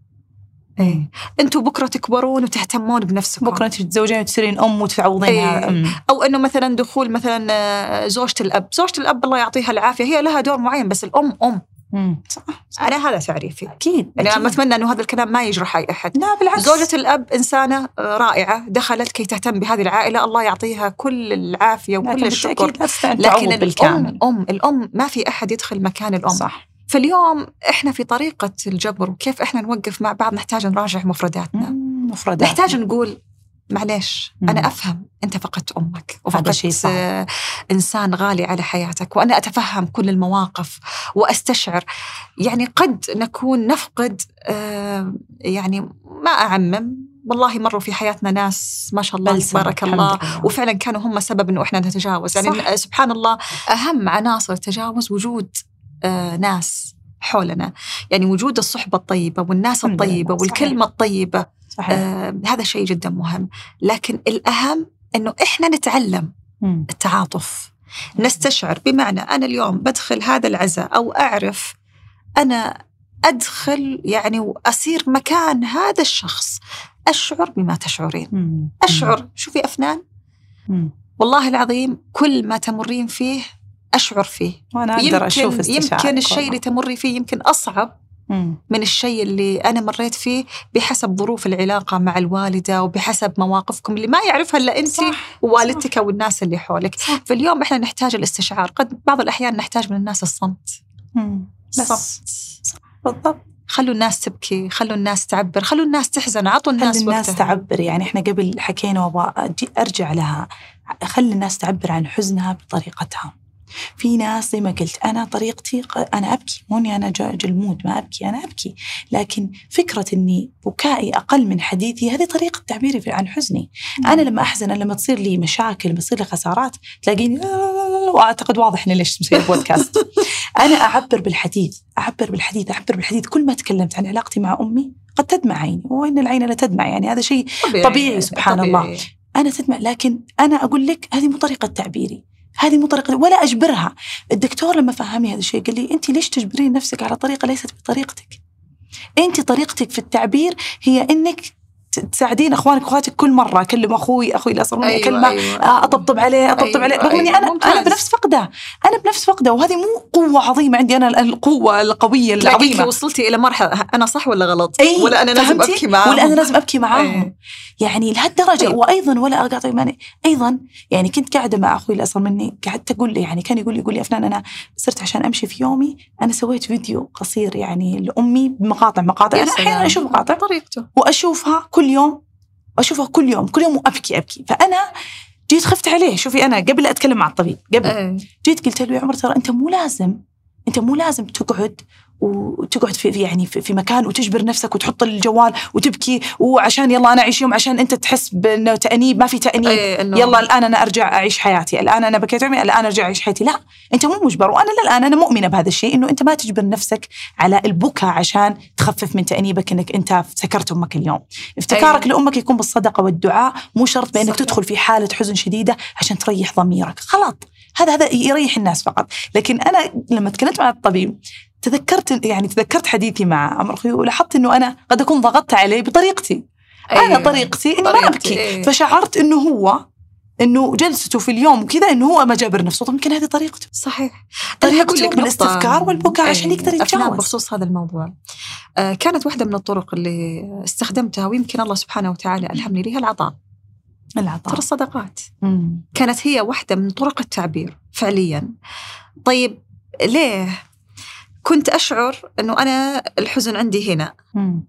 [SPEAKER 3] إيه. أنتوا بكرة تكبرون وتهتمون بنفسكم،
[SPEAKER 2] بكرة تتزوجين وتصيرين أم وتعوضينها.
[SPEAKER 3] إيه. أو أنه مثلا دخول مثلا زوجة الأب، زوجة الأب الله يعطيها العافية هي لها دور معين، بس الأم أم.
[SPEAKER 2] مم. صح. صح.
[SPEAKER 3] أنا هذا تعريفي.
[SPEAKER 2] أكيد.
[SPEAKER 3] يعني أنا أتمنى أنه هذا الكلام ما يجرح أي أحد.
[SPEAKER 2] لا بالعكس.
[SPEAKER 3] زوجة الأب إنسانة رائعة دخلت كي تهتم بهذه العائلة، الله يعطيها كل العافية وكل الشكر.
[SPEAKER 2] لكن
[SPEAKER 3] الأم أم الأم ما في أحد يدخل مكان الأم.
[SPEAKER 2] صح.
[SPEAKER 3] فاليوم إحنا في طريقة الجبر وكيف إحنا نوقف مع بعض، نحتاج نراجع مفرداتنا.
[SPEAKER 2] مفردات.
[SPEAKER 3] نحتاج نقول معليش أنا أفهم أنت فقدت أمك وفقدت إنسان غالي على حياتك، وأنا أتفهم كل المواقف وأستشعر. يعني قد نكون نفقد يعني ما أعمم، والله مروا في حياتنا ناس ما شاء الله تبارك الله، وفعلا كانوا هم سبب إنه إحنا نتجاوز. يعني صح. سبحان الله، أهم عناصر التجاوز وجود آه ناس حولنا، يعني وجود الصحبة الطيبة والناس الطيبة والكلمة الطيبة. آه هذا شيء جدا مهم. لكن الأهم إنه إحنا نتعلم مم. التعاطف، نستشعر. بمعنى أنا اليوم بدخل هذا العزاء أو أعرف أنا أدخل يعني وأصير مكان هذا الشخص، أشعر بما تشعرين. مم. أشعر. شوفي أفنان، مم. والله العظيم كل ما تمرين فيه أشعر فيه،
[SPEAKER 2] وأنا أقدر أشوف
[SPEAKER 3] يمكن الشيء اللي تمري فيه يمكن أصعب مم. من الشيء اللي أنا مريت فيه، بحسب ظروف العلاقة مع الوالدة وبحسب مواقفكم اللي ما يعرفها إلا أنت ووالدتك والناس اللي حولك. صح. فاليوم إحنا نحتاج الاستشعار، قد بعض الأحيان نحتاج من الناس الصمت. الصمت بالضبط. خلوا الناس تبكي، خلوا الناس تعبر، خلوا الناس تحزن، عطوا الناس
[SPEAKER 2] خلوا الناس تعبر. يعني إحنا قبل حكينا وأبغى أرجع لها، خلي الناس تعبر عن حزنها بطريقتها. في ناس زي ما قلت أنا طريقتي أنا أبكي، موني أنا جلمود ما أبكي، أنا أبكي، لكن فكرة أني بكائي أقل من حديثي هذه طريقة تعبيري عن حزني. مم. أنا لما أحزن، لما تصير لي مشاكل، لما تصير لي خسارات، تلاقيني وأعتقد واضح إن ليش مسوي بودكاست. أنا أعبر بالحديث، أعبر بالحديث، أعبر بالحديث. كل ما تكلمت عن علاقتي مع أمي قد تدمع عيني، وإن العين لا تدمع، يعني هذا شيء طبيعي, طبيعي سبحان طبيعي. الله أنا تدمع، لكن أنا أقول لك هذه مو طريقة تعبيري، هذه مو طريقة ولا أجبرها. الدكتور لما فهمني هذا الشيء قال لي أنت ليش تجبرين نفسك على طريقة ليست بطريقتك؟ أنت طريقتك في التعبير هي إنك تساعدين أخوانك وأخواتك. كل مرة أكلم أخوي أخوي لا صار مني أيوة كلمة أيوة أطبطب عليه أطبطب أيوة عليه رغم أيوة أني أنا ممتاز. أنا بنفس فقدة أنا بنفس فقدة وهذه مو قوة عظيمة عندي أنا، القوة القوية العظيمة.
[SPEAKER 3] وصلتي إلى مرحلة أنا صح ولا غلط؟
[SPEAKER 2] أيه
[SPEAKER 3] ولا أنا لازم أبكي معاهم
[SPEAKER 2] ولا أنا لازم أبكي معاهم
[SPEAKER 3] أيه.
[SPEAKER 2] يعني لهالدرجة أيه. وأيضا ولا أقاطع ماني أيضا. يعني كنت قاعدة مع أخوي الأصغر مني، قعدت أقول لي يعني كان يقول لي يقول لي أفنان أنا صرت عشان أمشي في يومي أنا سويت فيديو قصير يعني لأمي بمقاطع مقاطع أنا أحيانا أشوف مقاطع
[SPEAKER 3] طريقته
[SPEAKER 2] وأشوفها كل يوم أشوفها كل يوم كل يوم وأبكي أبكي. فأنا جيت خفت عليه. شوفي أنا قبل أتكلم مع الطبيب قبل أه. جيت قلت له يا عمر ترى أنت مو لازم أنت مو لازم تقعد وتقعد في يعني في مكان وتجبر نفسك وتحط الجوال وتبكي وعشان يلا أنا أعيش يوم عشان أنت تحس بأنه تأنيب. ما في تأنيب أيه يلا الآن أنا أرجع أعيش حياتي، الآن أنا بكيت عمي الآن أرجع أعيش حياتي. لا أنت مو مجبر. وأنا الآن أنا مؤمنة بهذا الشيء إنه أنت ما تجبر نفسك على البكاء عشان تخفف من تأنيبك إنك أنت سكرت أمك اليوم. افتكارك أيه. لأمك يكون بالصدقة والدعاء، مو شرط بأنك صحيح. تدخل في حالة حزن شديدة عشان تريح ضميرك. خلاص هذا هذا يريح الناس فقط. لكن أنا لما تكلمت مع الطبيب تذكرت يعني تذكرت حديثي مع عمر أخوي ولاحظت إنه أنا قد أكون ضغطت عليه بطريقتي. أيه. أنا طريقتي إني ما أبكي. أيه. فشعرت إنه هو إنه جلسته في اليوم وكذا إنه هو ما جابر نفسه. طب يمكن هذه طريقته.
[SPEAKER 3] صحيح.
[SPEAKER 2] طريقته بالاستذكار والبكاء عشان يقدر يتجاوز.
[SPEAKER 3] بخصوص هذا الموضوع آه كانت واحدة من الطرق اللي استخدمتها ويمكن الله سبحانه وتعالى ألهمني لها العطاء.
[SPEAKER 2] العطاء
[SPEAKER 3] ترى الصدقات
[SPEAKER 2] مم.
[SPEAKER 3] كانت هي واحدة من طرق التعبير فعليا. طيب ليه؟ كنت أشعر أنه أنا الحزن عندي هنا.
[SPEAKER 2] مم.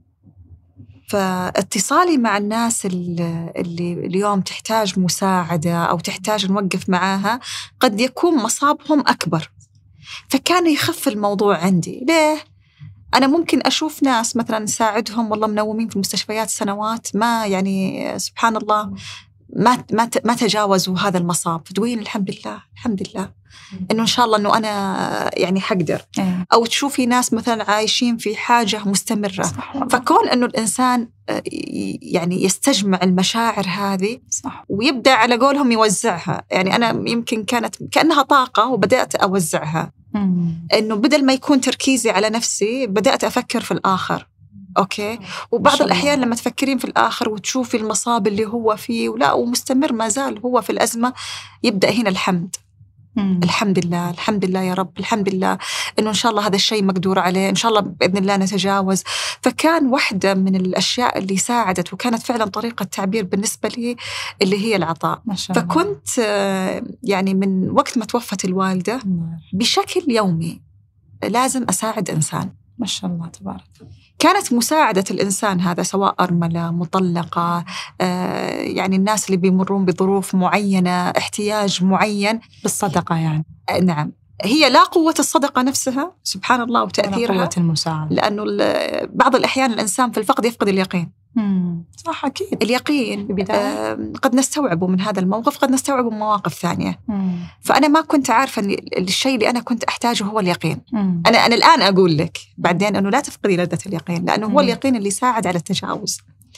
[SPEAKER 3] فاتصالي مع الناس اللي, اللي اليوم تحتاج مساعدة أو تحتاج نوقف معاها قد يكون مصابهم أكبر، فكان يخف الموضوع عندي. ليه؟ أنا ممكن أشوف ناس مثلا نساعدهم والله منومين في المستشفيات سنوات، ما يعني سبحان الله ما ما ما تجاوزوا هذا المصاب، تقولين الحمد لله الحمد لله إنه إن شاء الله إنه أنا يعني حقدر. أو تشوفي ناس مثلا عايشين في حاجة مستمرة، فكون إنه الإنسان يعني يستجمع المشاعر هذه
[SPEAKER 2] صح.
[SPEAKER 3] ويبدأ على قولهم يوزعها. يعني أنا يمكن كانت كأنها طاقة وبدأت أوزعها.
[SPEAKER 2] مم.
[SPEAKER 3] إنه بدل ما يكون تركيزي على نفسي بدأت أفكر في الآخر. أوكي. وبعض الأحيان لما تفكرين في الآخر وتشوفي المصاب اللي هو فيه ولا ومستمر ما زال هو في الأزمة، يبدأ هنا الحمد.
[SPEAKER 2] مم.
[SPEAKER 3] الحمد لله الحمد لله يا رب، الحمد لله إنه إن شاء الله هذا الشيء مقدور عليه، إن شاء الله بإذن الله نتجاوز. فكان واحدة من الأشياء اللي ساعدت وكانت فعلا طريقة تعبير بالنسبة لي اللي هي العطاء.
[SPEAKER 2] ما شاء الله.
[SPEAKER 3] فكنت يعني من وقت ما توفت الوالدة بشكل يومي لازم أساعد إنسان.
[SPEAKER 2] ما شاء الله تبارك.
[SPEAKER 3] كانت مساعدة الإنسان هذا سواء أرملة مطلقة، آه يعني الناس اللي بيمرون بظروف معينة احتياج معين
[SPEAKER 2] بالصدقة يعني.
[SPEAKER 3] آه نعم. هي لا قوة الصدقة نفسها سبحان الله وتأثيرها،
[SPEAKER 2] قوة المساعدة.
[SPEAKER 3] لأنه بعض الأحيان الإنسان في الفقد يفقد اليقين.
[SPEAKER 2] مم. صح أكيد.
[SPEAKER 3] اليقين آه قد نستوعبه من هذا الموقف، قد نستوعبه من مواقف ثانية.
[SPEAKER 2] مم.
[SPEAKER 3] فأنا ما كنت عارفة أن الشيء اللي أنا كنت أحتاجه هو اليقين.
[SPEAKER 2] مم.
[SPEAKER 3] أنا أنا الآن أقول لك بعدين أنه لا تفقدي لذة اليقين، لأنه هو
[SPEAKER 2] مم.
[SPEAKER 3] اليقين اللي يساعد على التجاوز.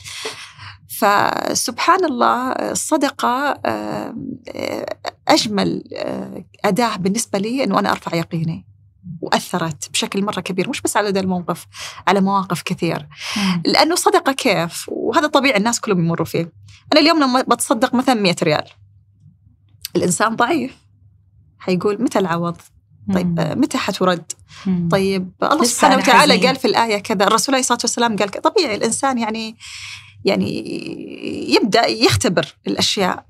[SPEAKER 3] فسبحان الله الصدقة أجمل أداة بالنسبة لي أنه أنا أرفع يقيني، وأثرت بشكل مرة كبير مش بس على هذا الموقف، على مواقف كثير.
[SPEAKER 2] مم.
[SPEAKER 3] لأنه صدقة كيف، وهذا طبيعي الناس كلهم يمروا فيه. أنا اليوم لما بتصدق مثلا مئة ريال، الإنسان ضعيف حيقول متى العوض؟ طيب متى حترد؟
[SPEAKER 2] مم.
[SPEAKER 3] طيب الله سبحانه وتعالى قال في الآية كذا، الرسول عليه الصلاة والسلام قال كذا. طبيعي الإنسان يعني يعني يبدأ يختبر الأشياء.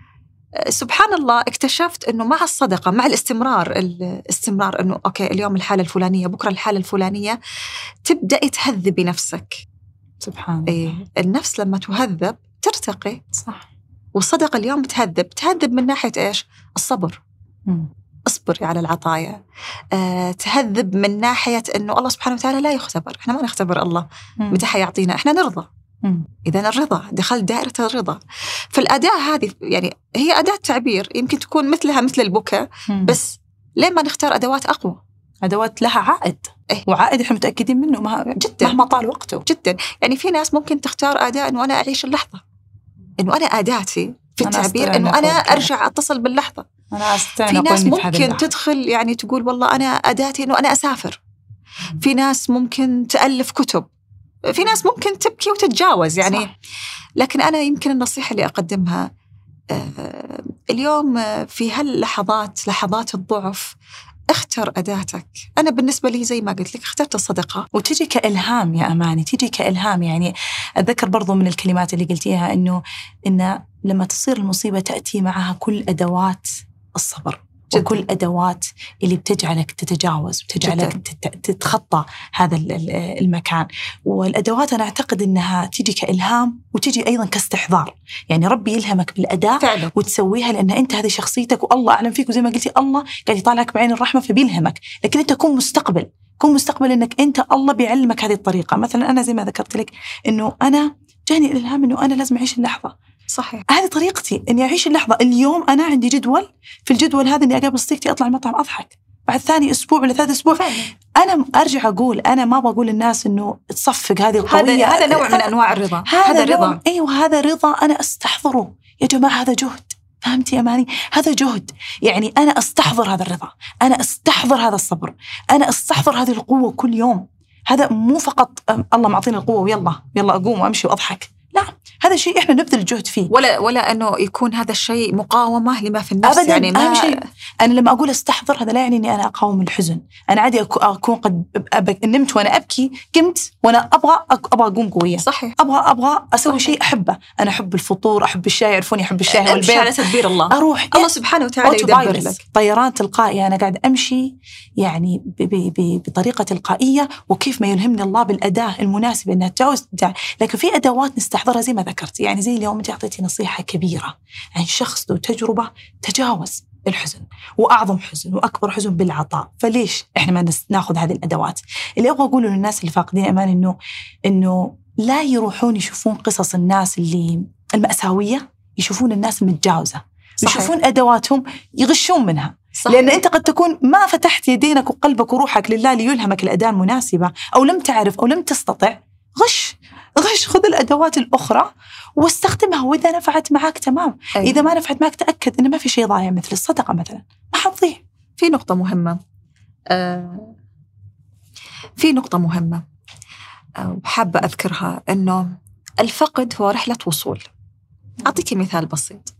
[SPEAKER 3] سبحان الله اكتشفت أنه مع الصدقة مع الاستمرار الاستمرار أنه أوكي اليوم الحالة الفلانية بكرة الحالة الفلانية، تبدأي تهذبي نفسك.
[SPEAKER 2] سبحان الله.
[SPEAKER 3] إيه النفس لما تهذب ترتقي.
[SPEAKER 2] صح.
[SPEAKER 3] والصدقة اليوم تهذب تهذب من ناحية إيش؟ الصبر.
[SPEAKER 2] مم.
[SPEAKER 3] اصبري على العطايا. أه تهذب من ناحية أنه الله سبحانه وتعالى لا يختبر، إحنا ما نختبر الله
[SPEAKER 2] مم.
[SPEAKER 3] متى حيعطينا، إحنا نرضى. إذا الرضا دخل دائرة الرضا. فالأداة هذه يعني هي أداة تعبير يمكن تكون مثلها مثل البكاء، بس ليه ما نختار أدوات أقوى؟
[SPEAKER 2] أدوات لها عائد.
[SPEAKER 3] إيه؟
[SPEAKER 2] وعائد إحنا متأكدين منه ما
[SPEAKER 3] جدا
[SPEAKER 2] مهما طال وقته.
[SPEAKER 3] جدا. يعني في ناس ممكن تختار أداة إنه أنا أعيش اللحظة، إنه أنا أداتي في التعبير إنه أنا أرجع أتصل باللحظة.
[SPEAKER 2] أنا
[SPEAKER 3] في ناس ممكن تدخل يعني تقول والله أنا أداتي إنه أنا أسافر. في ناس ممكن تألف كتب، في ناس ممكن تبكي وتتجاوز يعني. صح. لكن أنا يمكن النصيحة اللي أقدمها آه اليوم في هاللحظات لحظات الضعف اختر أداتك. أنا بالنسبة لي زي ما قلت لك اخترت الصدقة،
[SPEAKER 2] وتجي كإلهام يا أماني، تجي كإلهام. يعني أتذكر برضو من الكلمات اللي قلتيها إنه إن لما تصير المصيبة تأتي معها كل أدوات الصبر جداً. وكل أدوات اللي بتجعلك تتجاوز وتجعلك تتخطى هذا المكان. والأدوات أنا أعتقد أنها تيجي كإلهام وتيجي أيضاً كاستحضار. يعني ربي يلهمك بالأداة فعلا. وتسويها لأن أنت هذه شخصيتك والله أعلم فيك، وزي ما قلتي الله قاعد يطالعك بعين الرحمة فبيلهمك. لكن أنت كن مستقبل كن مستقبل أنك أنت الله بيعلمك هذه الطريقة. مثلاً أنا زي ما ذكرت لك أنه أنا جاني الإلهام أنه أنا لازم أعيش اللحظة.
[SPEAKER 3] صحيح.
[SPEAKER 2] هذه طريقتي إني أعيش اللحظة. اليوم أنا عندي جدول، في الجدول هذا إني أقابل صديقتي أطلع المطعم أضحك، بعد ثاني أسبوع ولا ثالث أسبوع فعلا. أنا أرجع أقول أنا ما بقول للناس إنه تصفق هذه القوية.
[SPEAKER 3] هذا نوع من أنواع الرضا.
[SPEAKER 2] هذا رضا. أيوة هذا رضا أنا أستحضره يا جماعة. هذا جهد، فهمتي يا أماني؟ هذا جهد. يعني أنا أستحضر هذا الرضا، أنا أستحضر هذا الصبر، أنا أستحضر هذه القوة كل يوم. هذا مو فقط الله معطيني القوة ويلا يلا أقوم وأمشي وأضحك. لا، هذا شيء إحنا نبذل الجهد فيه،
[SPEAKER 3] ولا ولا أنه يكون هذا الشيء مقاومة لما في النفس.
[SPEAKER 2] أبداً.
[SPEAKER 3] يعني ما
[SPEAKER 2] شيء أنا لما أقول استحضر هذا لا يعني إني أنا أقاوم الحزن. أنا عادي أكون قد أبك نمت وأنا أبكي، قمت وأنا أبغى أبغى أقوم قوية.
[SPEAKER 3] صحيح.
[SPEAKER 2] أبغى أبغى أسوي
[SPEAKER 3] صحيح.
[SPEAKER 2] شيء أحبه. أنا أحب الفطور، أحب الشاي، يعرفوني أحب الشاي
[SPEAKER 3] والبيت. على تدبير الله.
[SPEAKER 2] أروح
[SPEAKER 3] الله سبحانه وتعالى يدبر لك.
[SPEAKER 2] طيران تلقائي، أنا قاعد أمشي يعني ب ب ب بطريقة تلقائية، وكيف ما يلهمني الله بالأداة المناسبة إنها تجاوز. لكن في أدوات نستحضرها زي ما ذكرت، يعني زي اليوم أنت أعطيتي نصيحة كبيرة عن شخص ذو تجربة تجاوز الحزن، وأعظم حزن وأكبر حزن بالعطاء. فليش إحنا ما ناخذ هذه الأدوات؟ اللي أبغى أقوله للناس اللي فاقدين أمان إنه إنه لا يروحون يشوفون قصص الناس اللي المأساوية، يشوفون الناس المتجاوزة، يشوفون أدواتهم يغشون منها. صحيح. لأن أنت قد تكون ما فتحت يدينك وقلبك وروحك لله ليلهمك الأداة المناسبة، أو لم تعرف أو لم تستطع. غش غش خذ الأدوات الأخرى واستخدمها، وإذا نفعت معك تمام. أيوة. إذا ما نفعت معك تأكد إن ما في شيء ضايع، مثل الصدقة مثلا ما حتضيع.
[SPEAKER 3] في نقطة مهمة آه في نقطة مهمة آه وحابة أذكرها، إنه الفقد هو رحلة وصول. أعطيك مثال بسيط.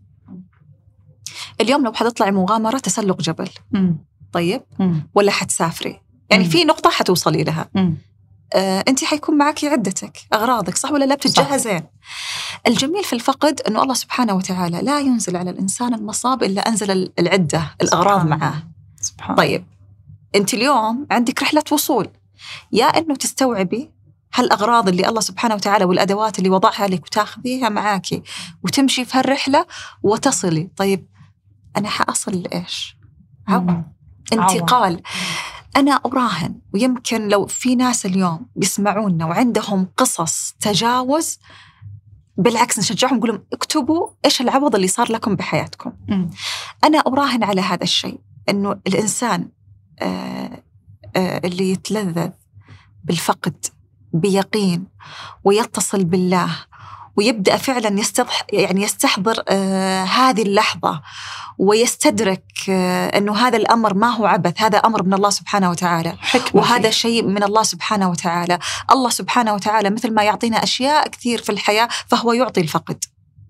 [SPEAKER 3] اليوم لو حتطلع مغامرة تسلق جبل، م. طيب م. ولا حتسافري، يعني م. في نقطة حتوصلي لها، آه، أنت حيكون معك عدتك أغراضك، صح ولا لا؟ بتتجهزين. الجميل في الفقد أنه الله سبحانه وتعالى لا ينزل على الإنسان المصاب إلا أنزل العدة الأغراض معاه. سبحان. طيب أنت اليوم عندك رحلة وصول، يا أنه تستوعبي هالأغراض اللي الله سبحانه وتعالى والأدوات اللي وضعها لك وتاخذيها معاكي وتمشي في هالرحلة وتصلي. طيب أنا حأصل لإيش؟ عو. انتقال. أنا أراهن، ويمكن لو في ناس اليوم بيسمعونا وعندهم قصص تجاوز، بالعكس نشجعهم نقولهم اكتبوا إيش العوض اللي صار لكم بحياتكم. م. أنا أراهن على هذا الشيء، إنه الإنسان آه آه اللي يتلذذ بالفقد بيقين ويتصل بالله ويبدأ فعلا يستضح يعني يستحضر آه هذه اللحظة ويستدرك آه أنه هذا الأمر ما هو عبث، هذا أمر من الله سبحانه وتعالى، وهذا شيء من الله سبحانه وتعالى. الله سبحانه وتعالى مثل ما يعطينا أشياء كثير في الحياة فهو يعطي الفقد.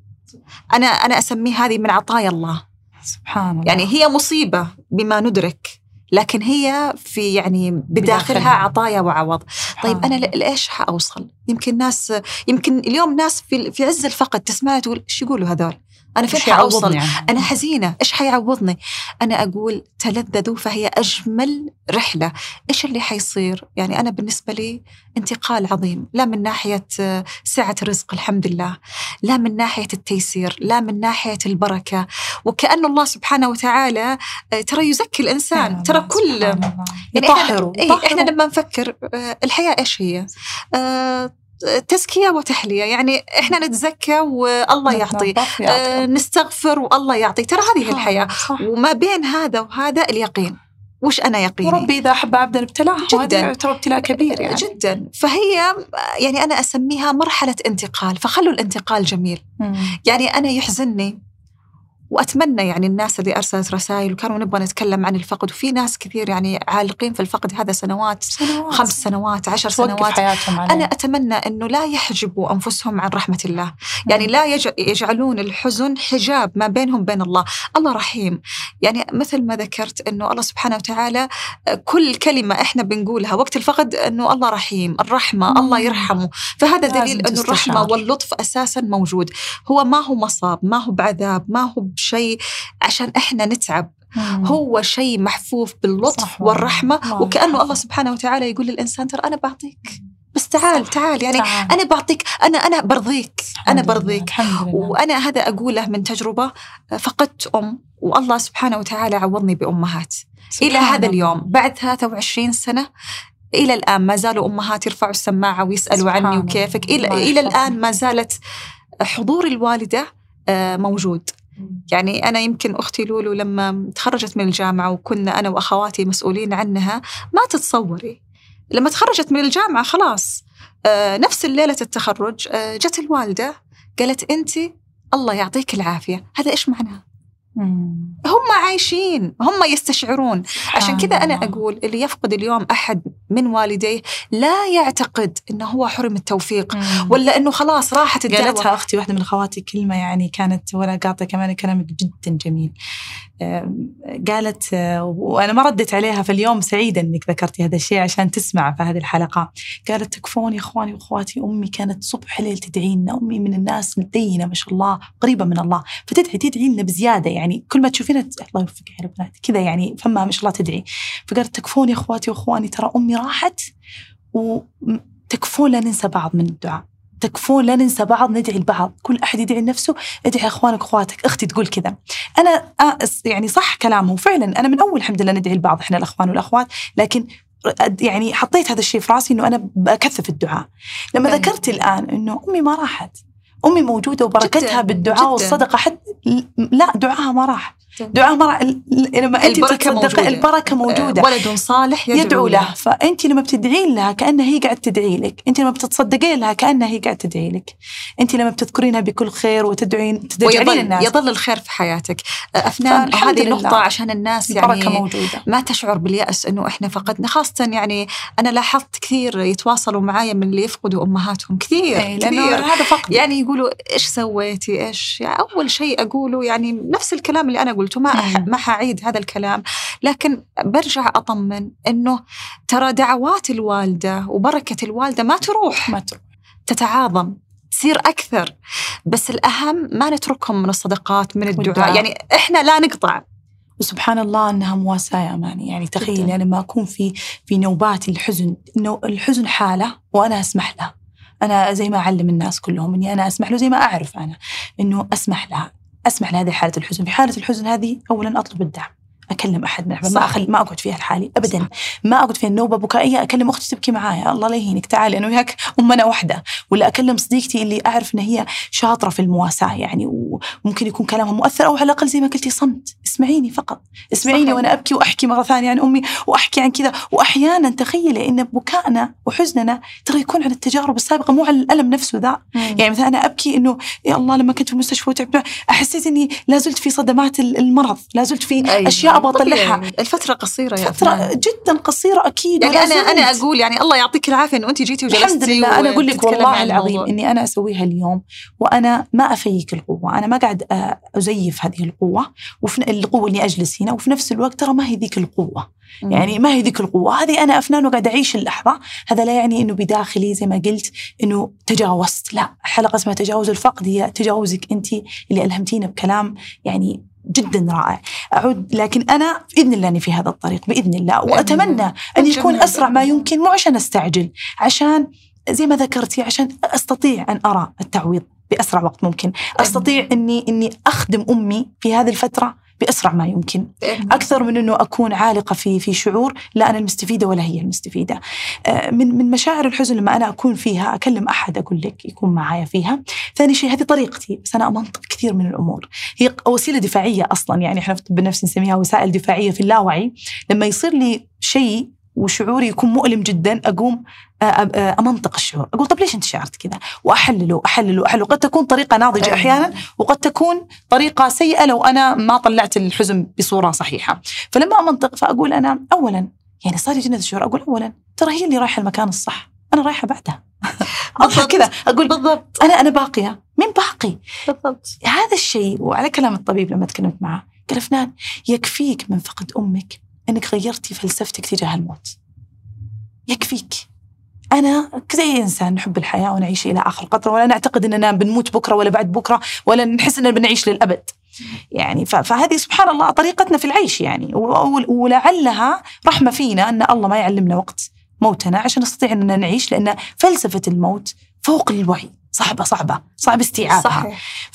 [SPEAKER 3] أنا أنا أسميه هذه من عطايا الله سبحان الله. يعني هي مصيبة بما ندرك، لكن هي في يعني بداخلها عطايا وعوض. طيب أنا لإيش حأوصل؟ يمكن ناس يمكن اليوم ناس في في عز الفقد تسمع تقول إيش يقولوا هذول؟ أنا فين حأوصل؟ يعني. أنا حزينة، إيش حيعوضني؟ أنا أقول تلذذوا فهي أجمل رحلة. إيش اللي حيصير؟ يعني أنا بالنسبة لي انتقال عظيم، لا من ناحية سعة الرزق الحمد لله، لا من ناحية التيسير، لا من ناحية البركة، وكأن الله سبحانه وتعالى ترى يزكي الإنسان، ترى كل يعني إحنا, إيه إحنا لما نفكر الحياة إيش هي؟ أه تزكية وتحلية، يعني إحنا نتزكى والله يعطي، آه نستغفر والله يعطي، ترى هذه الحياة. وما بين هذا وهذا اليقين، وش أنا يقيني؟
[SPEAKER 2] وربي إذا أحب عبدا ابتلاه،
[SPEAKER 3] جدا
[SPEAKER 2] ترى ابتلاء كبير يعني.
[SPEAKER 3] جدا. فهي يعني أنا أسميها مرحلة انتقال، فخلوا الانتقال جميل. مم. يعني أنا يحزنني وأتمنى يعني الناس اللي أرسلت رسائل وكانوا نبغى نتكلم عن الفقد، وفي ناس كثير يعني عالقين في الفقد هذا سنوات, سنوات. خمس سنوات عشر سنوات. أنا أتمنى أنه لا يحجبوا أنفسهم عن رحمة الله، يعني لا يجعلون الحزن حجاب ما بينهم بين الله. الله رحيم، يعني مثل ما ذكرت أنه الله سبحانه وتعالى كل كلمة إحنا بنقولها وقت الفقد أنه الله رحيم، الرحمة مم. الله يرحمه. فهذا دليل أنه الرحمة واللطف أساسا موجود. هو ما هو مصاب، ما هو بعذاب، ما هو شيء عشان إحنا نتعب، مم. هو شيء محفوف باللطف والرحمة. وكأنه الله سبحانه وتعالى يقول للإنسان ترى أنا بعطيك، بس تعال تعال يعني تعال. أنا بعطيك، أنا أنا برضيك، أنا برضيك. وأنا هذا أقوله من تجربة، فقدت أم والله سبحانه وتعالى عوضني بأمهات إلى هذا اليوم بعد ثلاثة وعشرين سنة. إلى الآن ما زالوا أمهات يرفعوا السماعة ويسألوا عني وكيفك. إلى, إلى الآن ما زالت حضور الوالدة موجود. يعني أنا يمكن أختي لولو لما تخرجت من الجامعة وكنا أنا وأخواتي مسؤولين عنها، ما تتصوري لما تخرجت من الجامعة خلاص آه نفس الليلة التخرج آه جت الوالدة قالت أنتي الله يعطيك العافية. هذا إيش معناه؟ هم عايشين، هم يستشعرون. عشان كذا أنا أقول اللي يفقد اليوم أحد من والديه لا يعتقد إنه هو حرم التوفيق مم. ولا إنه خلاص راحت الدعوة.
[SPEAKER 2] قالتها أختي واحدة من أخواتي كلمة يعني كانت، ولا قاطع كمان كلامك جدا جميل. قالت وأنا ما ردت عليها في اليوم، سعيدة إنك ذكرتي هذا الشيء عشان تسمع في هذه الحلقة. قالت تكفوني إخواني وأخواتي، أمي كانت صبح ليل تدعي لنا، أمي من الناس مدينة ما شاء الله قريبة من الله، فتدعي تدعي لنا بزيادة، يعني كل ما تشوفينها الله يوفقك يا رب كذا، يعني فما ما شاء الله تدعي. فقالت تكفوني إخواتي وأخواني، ترى أمي راحت وتكفون لا ننسى بعض من الدعاء، تكفون لا ننسى بعض، ندعي البعض، كل أحد يدعي لنفسه، ادعي أخوانك أخواتك. أختي تقول كذا. أنا يعني صح كلامه فعلا، أنا من أول الحمد لله ندعي البعض إحنا الأخوان والأخوات، لكن يعني حطيت هذا الشيء في راسي إنه أنا بكثف الدعاء. لما يعني ذكرت الآن إنه أمي ما راحت، أمي موجودة وبركتها بالدعاء والصدقة، حد لا دعاها ما راح، دعاء مرة لما أنت تصدقي البركة موجودة،
[SPEAKER 3] ولد صالح يدعو,
[SPEAKER 2] يدعو له. فأنت لما بتدعين لها كأنها هي قاعد تدعي لك، أنت لما بتتصدقين لها كأنها هي قاعد تدعي لك، أنت لما بتذكرينها بكل خير وتدعين تدعين الناس،
[SPEAKER 3] يظل الخير في حياتك. أفنان هذه نقطة عشان الناس يعني موجودة. ما تشعر باليأس إنه إحنا فقدنا، خاصة يعني أنا لاحظت كثير يتواصلوا معايا من اللي يفقدوا أمهاتهم كثير,
[SPEAKER 2] أي كثير. هذا فقد
[SPEAKER 3] يعني يقولوا إيش سويتي إيش، يعني أول شيء أقوله يعني نفس الكلام اللي أنا قلته، ما أح- ما حعيد هذا الكلام، لكن برجع أطمن إنه ترى دعوات الوالدة وبركة الوالدة ما تروح
[SPEAKER 2] ما تروح
[SPEAKER 3] تتعاظم، تصير أكثر. بس الأهم ما نتركهم من الصدقات من الدعاء والدعاء. يعني إحنا لا نقطع.
[SPEAKER 2] وسبحان الله أنها مواساة يا أماني. يعني تخيل يعني لما أكون في في نوبات الحزن، إنه الحزن حالة وأنا أسمح لها، أنا زي ما أعلم الناس كلهم إني أنا أسمح له، زي ما أعرف أنا إنه أسمح لها، أسمح لهذه حالة الحزن. في حالة الحزن هذه أولاً أطلب الدعم، أكلم أحد من أحباب، ما أخل ما أقعد فيها لحالي أبداً، صح. ما أقعد فيها النوبة بكائية، أكلم أختي تبكي معايا الله لا يهينك تعالي أنا وياك أمنا واحدة، ولا أكلم صديقتي اللي أعرف إن هي شاطرة في المواساة يعني وممكن يكون كلامها مؤثر، أو على الأقل زي ما قلتي صمت، اسمعيني فقط، اسمعيني صحيح. وأنا أبكي وأحكي مرة ثانية عن أمي وأحكي عن كذا. وأحياناً تخيلي إن بكائنا وحزننا ترى يكون عن التجارب السابقة مو على الألم نفسه ذا. يعني مثلا أنا أبكي إنه يا الله لما كنت في المستشفى وتعبت أحسيت إني لازلت في صدمات المرض، لازلت في أيوة. أشياء أبغى أطلعها.
[SPEAKER 3] الفترة قصيرة يا
[SPEAKER 2] فترة أفنان. جدا قصيرة أكيد.
[SPEAKER 3] يعني أنا أنا أقول يعني الله يعطيك العافية إنه أنت جيتي وجلستي.
[SPEAKER 2] الحمد لله. أنا أقول لك والله العظيم إني أنا أسويها اليوم وأنا ما أفيك القوة، أنا ما قاعد أزيف هذه القوة، وفي القوة اللي أجلس هنا، وفي نفس الوقت ترى ما هي ذيك القوة، يعني ما هي ذيك القوة هذه. أنا أفنان وقاعد أعيش اللحظة. هذا لا يعني إنه بداخلي زي ما قلت إنه تجاوزت، لا. حلقة اسمها تجاوز الفقد هي تجاوزك أنت اللي ألهمتينا بكلام يعني جدا رائع. أعود لكن أنا بإذن الله أني في هذا الطريق بإذن الله، وأتمنى أن يكون أسرع ما يمكن، مو عشان أستعجل، عشان زي ما ذكرتي عشان أستطيع أن أرى التعويض بأسرع وقت ممكن، أستطيع أني إني أخدم أمي في هذه الفترة بأسرع ما يمكن، أكثر من أنه أكون عالقة في في شعور لا أنا المستفيدة ولا هي المستفيدة. من من مشاعر الحزن لما أنا أكون فيها أكلم أحد أقول لك يكون معايا فيها. ثاني شيء هذه طريقتي، بس أنا أمنطق كثير من الأمور، هي وسيلة دفاعية أصلا، يعني إحنا في الطب النفسي نسميها وسائل دفاعية في اللاوعي. لما يصير لي شيء وشعوري يكون مؤلم جدا أقوم أمنطق الشعور، أقول طب ليش أنت شعرت كذا، وأحلله أحلله أحلله. قد تكون طريقة ناضجة أحيانا، وقد تكون طريقة سيئة لو أنا ما طلعت الحزن بصورة صحيحة. فلما أمنطق فأقول أنا أولا يعني صار يجيني الشعور، أقول أولا ترى هي اللي رايحة المكان الصح، أنا رايحة بعدها. أضحك كذا أقول بالضبط أنا أنا باقية، مين باقي
[SPEAKER 3] بالضبط.
[SPEAKER 2] هذا الشيء. وعلى كلام الطبيب لما تكلمت معه قال أفنان يكفيك من فقد أمك أنك غيرتي فلسفتك تجاه الموت، يكفيك. أنا كزي إنسان نحب الحياة ونعيش إلى آخر قطرة، ولا نعتقد أننا بنموت بكرة ولا بعد بكرة، ولا نحس أننا بنعيش للأبد يعني. فهذه سبحان الله طريقتنا في العيش يعني، ولعلها رحمة فينا أن الله ما يعلمنا وقت موتنا عشان نستطيع أننا نعيش، لأن فلسفة الموت فوق الوعي، صعبة صعبة صعب استيعابها.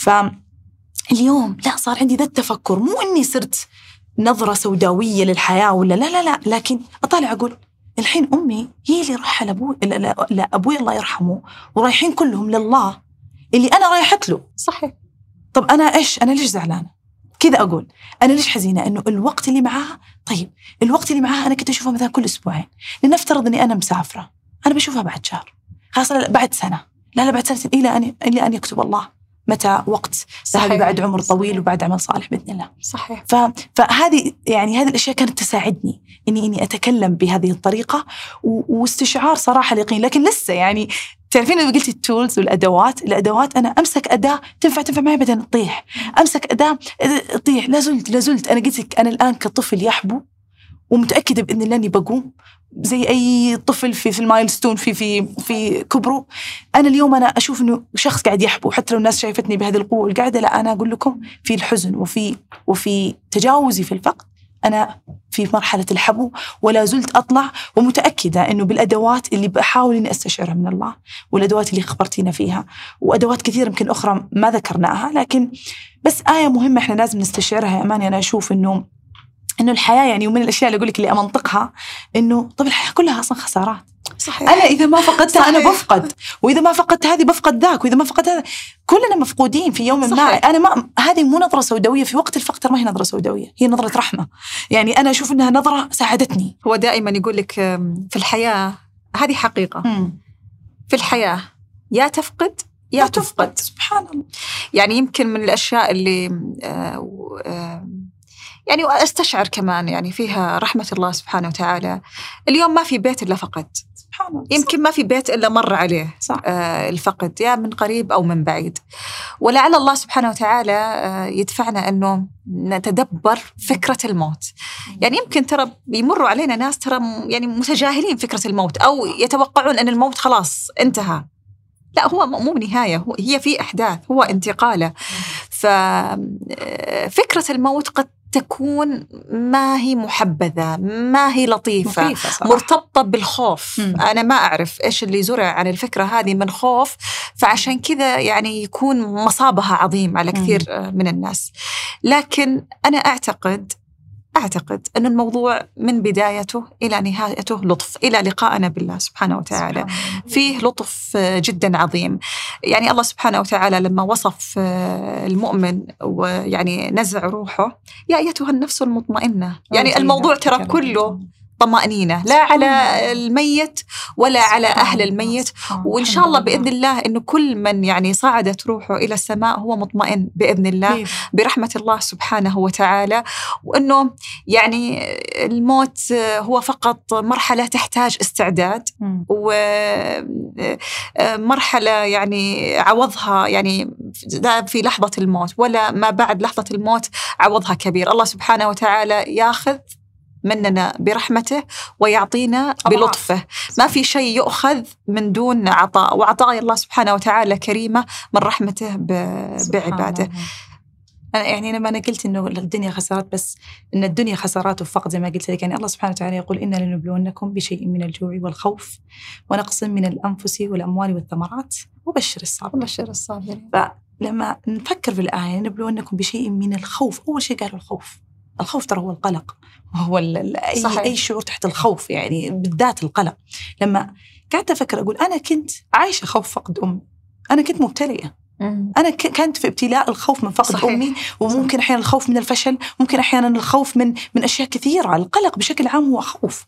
[SPEAKER 2] فاليوم لا صار عندي ذا التفكر، مو أني صرت نظرة سوداوية للحياة ولا لا لا لا، لكن أطالع أقول الحين أمي هي اللي رايحة لأبوي، لا, لا, لا أبوي الله يرحمه، ورايحين كلهم لله اللي أنا رايحت له.
[SPEAKER 3] صحيح.
[SPEAKER 2] طب أنا إيش، أنا ليش زعلانة كذا؟ أقول أنا ليش حزينة إنه الوقت اللي معاها، طيب الوقت اللي معاها أنا كنت أشوفها مثلا كل أسبوعين، لنفترض إني أنا مسافرة، أنا بشوفها بعد شهر، خلاص بعد سنة، لا لا بعد سنة، إلى أن إلى أن يكتب الله متى وقت ذهبي بعد عمر طويل وبعد عمل صالح بإذن الله.
[SPEAKER 3] صحيح.
[SPEAKER 2] ف... فهذه يعني هذه الأشياء كانت تساعدني إني إني أتكلم بهذه الطريقة و... واستشعار صراحة اليقين. لكن لسه يعني تعرفين لما قلت التولز والأدوات، الأدوات أنا أمسك أداة تنفع تنفع معي بعدين تطيح، أمسك أداة تطيح، لازلت لازلت أنا قلت لك أنا الآن كطفل يحبو ومتأكدة بإذن الله إني بقوم زي أي طفل في في المايلستون في في في كبره. أنا اليوم أنا أشوف إنه شخص قاعد يحبو، حتى لو الناس شايفتني بهذه القوة القاعدة، لا أنا أقول لكم في الحزن وفي وفي تجاوزي في الفقد أنا في مرحلة الحبو ولا زلت أطلع، ومتأكدة إنه بالأدوات اللي بحاول إني أستشعرها من الله والأدوات اللي خبرتينا فيها وأدوات كثيرة يمكن أخرى ما ذكرناها، لكن بس آية مهمة إحنا لازم نستشعرها يا أماني. أنا أشوف إنه إنه الحياة يعني ومن الأشياء اللي أقول لك اللي أمنطقها إنه طب الحياة كلها أصلا خسارات.
[SPEAKER 3] صحيح.
[SPEAKER 2] أنا إذا ما فقدتها
[SPEAKER 3] صحيح.
[SPEAKER 2] أنا بفقد، وإذا ما فقدت هذه بفقد ذاك، وإذا ما فقدت هذا كلنا مفقودين في يوم ما. أنا ما هذه مو نظرة سوداوية في وقت الفقد، ما هي نظرة سوداوية، هي نظرة رحمة. يعني أنا أشوف إنها نظرة ساعدتني.
[SPEAKER 3] هو دائما يقول لك في الحياة هذه حقيقة. م. في الحياة يا تفقد يا تفقد.
[SPEAKER 2] سبحان الله.
[SPEAKER 3] يعني يمكن من الأشياء اللي آه آه يعني وأستشعر كمان يعني فيها رحمة الله سبحانه وتعالى. اليوم ما في بيت إلا فقد، سبحان الله. يمكن ما في بيت إلا مر عليه صح. آه الفقد يا من قريب أو من بعيد، ولعل الله سبحانه وتعالى آه يدفعنا أنه نتدبر فكرة الموت. يعني يمكن ترى بيمروا علينا ناس ترى يعني متجاهلين فكرة الموت أو يتوقعون أن الموت خلاص انتهى. لا، هو مو نهاية، هي في أحداث، هو انتقالة. ففكرة الموت قد تكون ما هي محبذة، ما هي لطيفة، مرتبطة بالخوف. م. أنا ما أعرف إيش اللي زرع عن الفكرة هذه من خوف، فعشان كذا يعني يكون مصابها عظيم على كثير م. من الناس. لكن أنا أعتقد أعتقد أن الموضوع من بدايته إلى نهايته لطف، إلى لقائنا بالله سبحانه وتعالى فيه لطف جدا عظيم. يعني الله سبحانه وتعالى لما وصف المؤمن ويعني نزع روحه، يا أيتها النفس المطمئنة، يعني الموضوع ترى كله طمأنينة، لا على الميت ولا على أهل الميت. وإن شاء الله بإذن الله إنه كل من يعني صعدت روحه إلى السماء هو مطمئن بإذن الله برحمة الله سبحانه وتعالى، وإنه يعني الموت هو فقط مرحلة تحتاج استعداد، ومرحلة يعني عوضها يعني لا في لحظة الموت ولا ما بعد لحظة الموت عوضها كبير. الله سبحانه وتعالى ياخذ مننا برحمته ويعطينا بلطفه، ما في شيء يؤخذ من دون عطاء، وعطاء الله سبحانه وتعالى كريمة من رحمته بعباده.
[SPEAKER 2] أنا يعني لما أنا قلت إنه الدنيا خسارات، بس إن الدنيا خسارات وفقط زي ما قلت لك، يعني الله سبحانه وتعالى يقول إنا لنبلونكم بشيء من الجوع والخوف ونقص من الأنفس والأموال والثمرات وبشر الصابرين.
[SPEAKER 3] وبشر الصابرين.
[SPEAKER 2] فلما نفكر في الآية نبلونكم بشيء من الخوف، أول شيء قالوا الخوف. الخوف ترى هو القلق، وهو أي, أي شعور تحت الخوف، يعني بالذات القلق. لما قعدت أفكر أقول أنا كنت عايشة خوف فقد أمي، أنا كنت مبتلية، أنا كنت في ابتلاء الخوف من فقد صحيح. أمي، وممكن أحيانا الخوف من الفشل، ممكن أحيانا الخوف من من أشياء كثيرة. القلق بشكل عام هو خوف،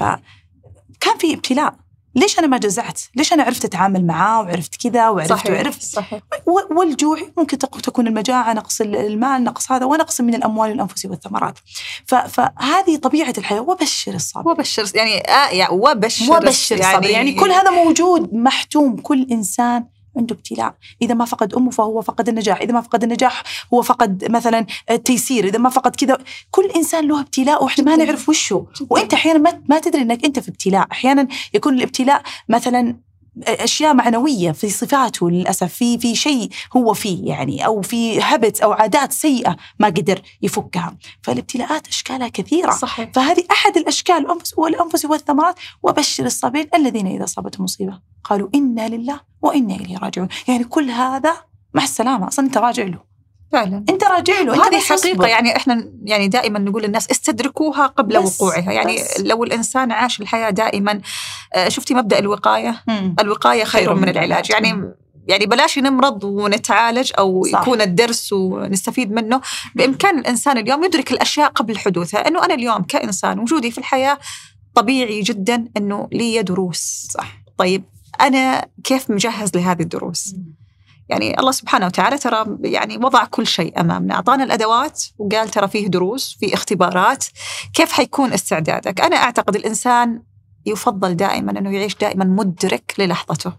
[SPEAKER 2] فكان في ابتلاء. ليش أنا ما جزعت؟ ليش أنا عرفت أتعامل معاه وعرفت كذا وعرفت صحيح. وعرفت صحيح. والجوع ممكن تكون المجاعة، نقص المال، نقص هذا، ونقص من الأموال والأنفس والثمرات. فهذه طبيعة الحياة. وبشر الصابر،
[SPEAKER 3] وبشر يعني آه يعني وبشر
[SPEAKER 2] وبشر يعني, الصابر. يعني كل هذا موجود محتوم. كل إنسان عنده ابتلاء. إذا ما فقد أمه فهو فقد النجاح، إذا ما فقد النجاح هو فقد مثلا التيسير، إذا ما فقد كذا. كل إنسان له ابتلاء وإحنا ما نعرف وشه، وإنت أحيانا ما, ما تدري أنك أنت في ابتلاء. أحيانا يكون الابتلاء مثلا أشياء معنوية في صفاته للأسف، في في شيء هو فيه يعني، أو في هبت أو عادات سيئة ما قدر يفكها. فالابتلاءات أشكالها كثيرة صحيح. فهذه أحد الأشكال، الأنفس والأنفس والثمرات. وبشر الصابرين الذين إذا أصابتهم مصيبة قالوا إنا لله وإنا إليه راجعون. يعني كل هذا مع السلامة، أصلا أنت راجع له
[SPEAKER 3] فعلا،
[SPEAKER 2] أنت راجع له.
[SPEAKER 3] هذه حقيقة. يعني إحنا يعني دائما نقول للناس استدركوها قبل وقوعها. يعني بس. لو الإنسان عاش الحياة دائما، شفتي مبدأ الوقاية، مم. الوقاية خير من العلاج. يعني مم. يعني بلاش نمرض ونتعالج أو صح. يكون الدرس ونستفيد منه. بإمكان الإنسان اليوم يدرك الأشياء قبل حدوثها، إنه أنا اليوم كإنسان وجودي في الحياة طبيعي جدا إنه لي دروس صح. طيب أنا كيف مجهز لهذه الدروس؟ مم. يعني الله سبحانه وتعالى ترى يعني وضع كل شيء أمامنا، أعطانا الأدوات وقال ترى فيه دروس، في اختبارات، كيف حيكون استعدادك؟ أنا أعتقد الإنسان يفضل دائما أنه يعيش دائما مدرك للحظته،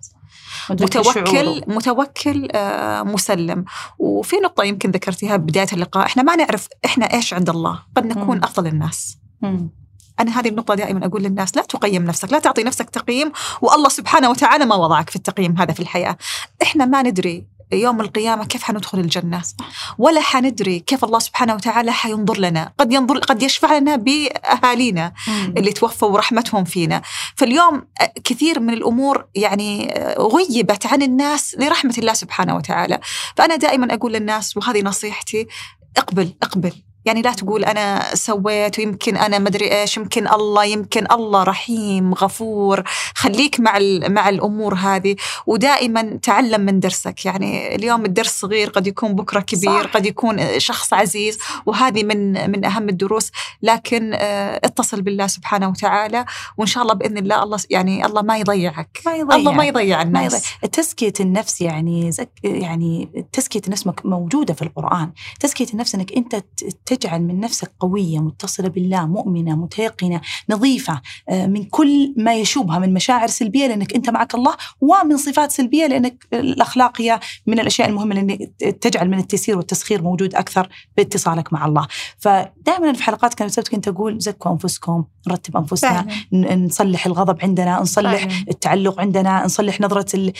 [SPEAKER 3] متوكل متوكل آه مسلم. وفي نقطة يمكن ذكرتها بداية اللقاء، إحنا ما نعرف إحنا إيش عند الله، قد نكون مم. أفضل الناس. مم. أنا هذه النقطة دائما أقول للناس، لا تقيم نفسك، لا تعطي نفسك تقييم، والله سبحانه وتعالى ما وضعك في التقييم هذا في الحياة. إحنا ما ندري يوم القيامة كيف حندخل الجنة، ولا حندري كيف الله سبحانه وتعالى حينظر لنا، قد ينظر قد يشفع لنا بأهالينا اللي توفوا ورحمتهم فينا. فاليوم كثير من الأمور يعني غيبت عن الناس لرحمة الله سبحانه وتعالى. فأنا دائما أقول للناس، وهذه نصيحتي، اقبل اقبل، يعني لا تقول أنا سويت ويمكن أنا مدري إيش، يمكن الله، يمكن الله رحيم غفور. خليك مع مع الأمور هذه، ودائما تعلم من درسك. يعني اليوم الدرس صغير، قد يكون بكرة كبير، صح. قد يكون شخص عزيز، وهذه من من أهم الدروس. لكن اتصل بالله سبحانه وتعالى، وإن شاء الله بإذن الله الله يعني الله ما يضيعك،
[SPEAKER 2] ما يضيع.
[SPEAKER 3] الله ما يضيع الناس. ما يضيع.
[SPEAKER 2] تزكية النفس يعني زك يعني تزكية النفس موجودة في القرآن. تزكية النفس إنك أنت تجعل من نفسك قوية، متصلة بالله، مؤمنة، متيقنة، نظيفة من كل ما يشوبها من مشاعر سلبية، لأنك أنت معك الله، ومن صفات سلبية لأنك الأخلاقية من الأشياء المهمة، لأنك تجعل من التيسير والتسخير موجود أكثر باتصالك مع الله. فدائما في حلقات كانت كنت أقول زكوا أنفسكم، نرتب أنفسنا، نصلح الغضب عندنا، نصلح فعلا. التعلق عندنا، نصلح نظرة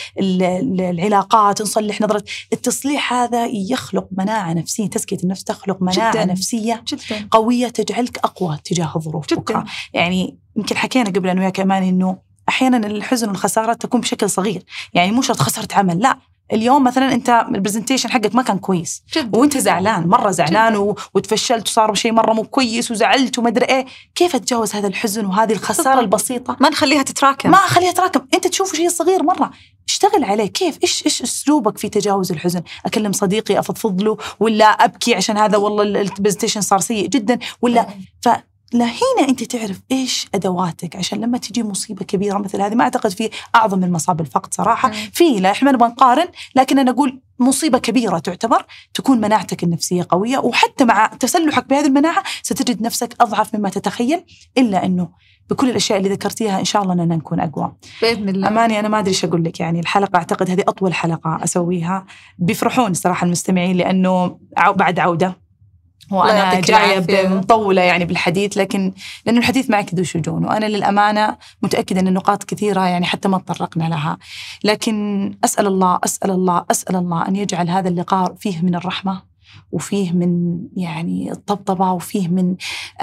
[SPEAKER 2] العلاقات، نصلح نظرة التصليح. هذا يخلق مناعة نفسية. تزكية النفس تخلق مناعة جداً. نفسية جداً. قوية تجعلك أقوى تجاه الظروف بكرة. يعني يمكن حكينا قبل أنه يا كمان إنه أحياناً الحزن والخسارة تكون بشكل صغير، يعني مو شرط خسرت عمل، لا. اليوم مثلا أنت البرزنتيشن حقك ما كان كويس جداً. وأنت زعلان مرة زعلان و... وتفشلت وصار شيء مرة مو كويس وزعلت وما أدري إيه، كيف تتجاوز هذا الحزن وهذه الخسارة البسيطة؟
[SPEAKER 3] ما نخليها تتراكم،
[SPEAKER 2] ما خليها تتراكم. أنت تشوفه شيء صغير مرة، اشتغل عليه. كيف إيش إيش أسلوبك في تجاوز الحزن؟ أكلم صديقي أفضفض له، ولا أبكي عشان هذا والله البرزنتيشن صار سيء جدا، ولا ف لهنا أنت تعرف إيش أدواتك عشان لما تجي مصيبة كبيرة مثل هذه. ما أعتقد في أعظم من مصاب الفقد صراحة، في لا إحنا نبغى نقارن، لكن أنا أقول مصيبة كبيرة تعتبر تكون مناعتك النفسية قوية، وحتى مع تسلحك بهذه المناعة ستجد نفسك أضعف مما تتخيل، إلا أنه بكل الأشياء اللي ذكرتيها إن شاء الله أننا نكون أقوى
[SPEAKER 3] بإذن الله.
[SPEAKER 2] أماني أنا ما أدري إيش أقول لك، يعني الحلقة أعتقد هذه أطول حلقة أسويها. بيفرحون صراحة المستمعين لأنه بعد عودة، وأنا جاية مطولة يعني بالحديث، لكن لأنه الحديث معك ذو شجون، وأنا للأمانة متأكدة أن النقاط كثيرة يعني حتى ما تطرقنا لها، لكن أسأل الله أسأل الله أسأل الله أن يجعل هذا اللقاء فيه من الرحمة، وفيه من يعني الطبطبة، وفيه من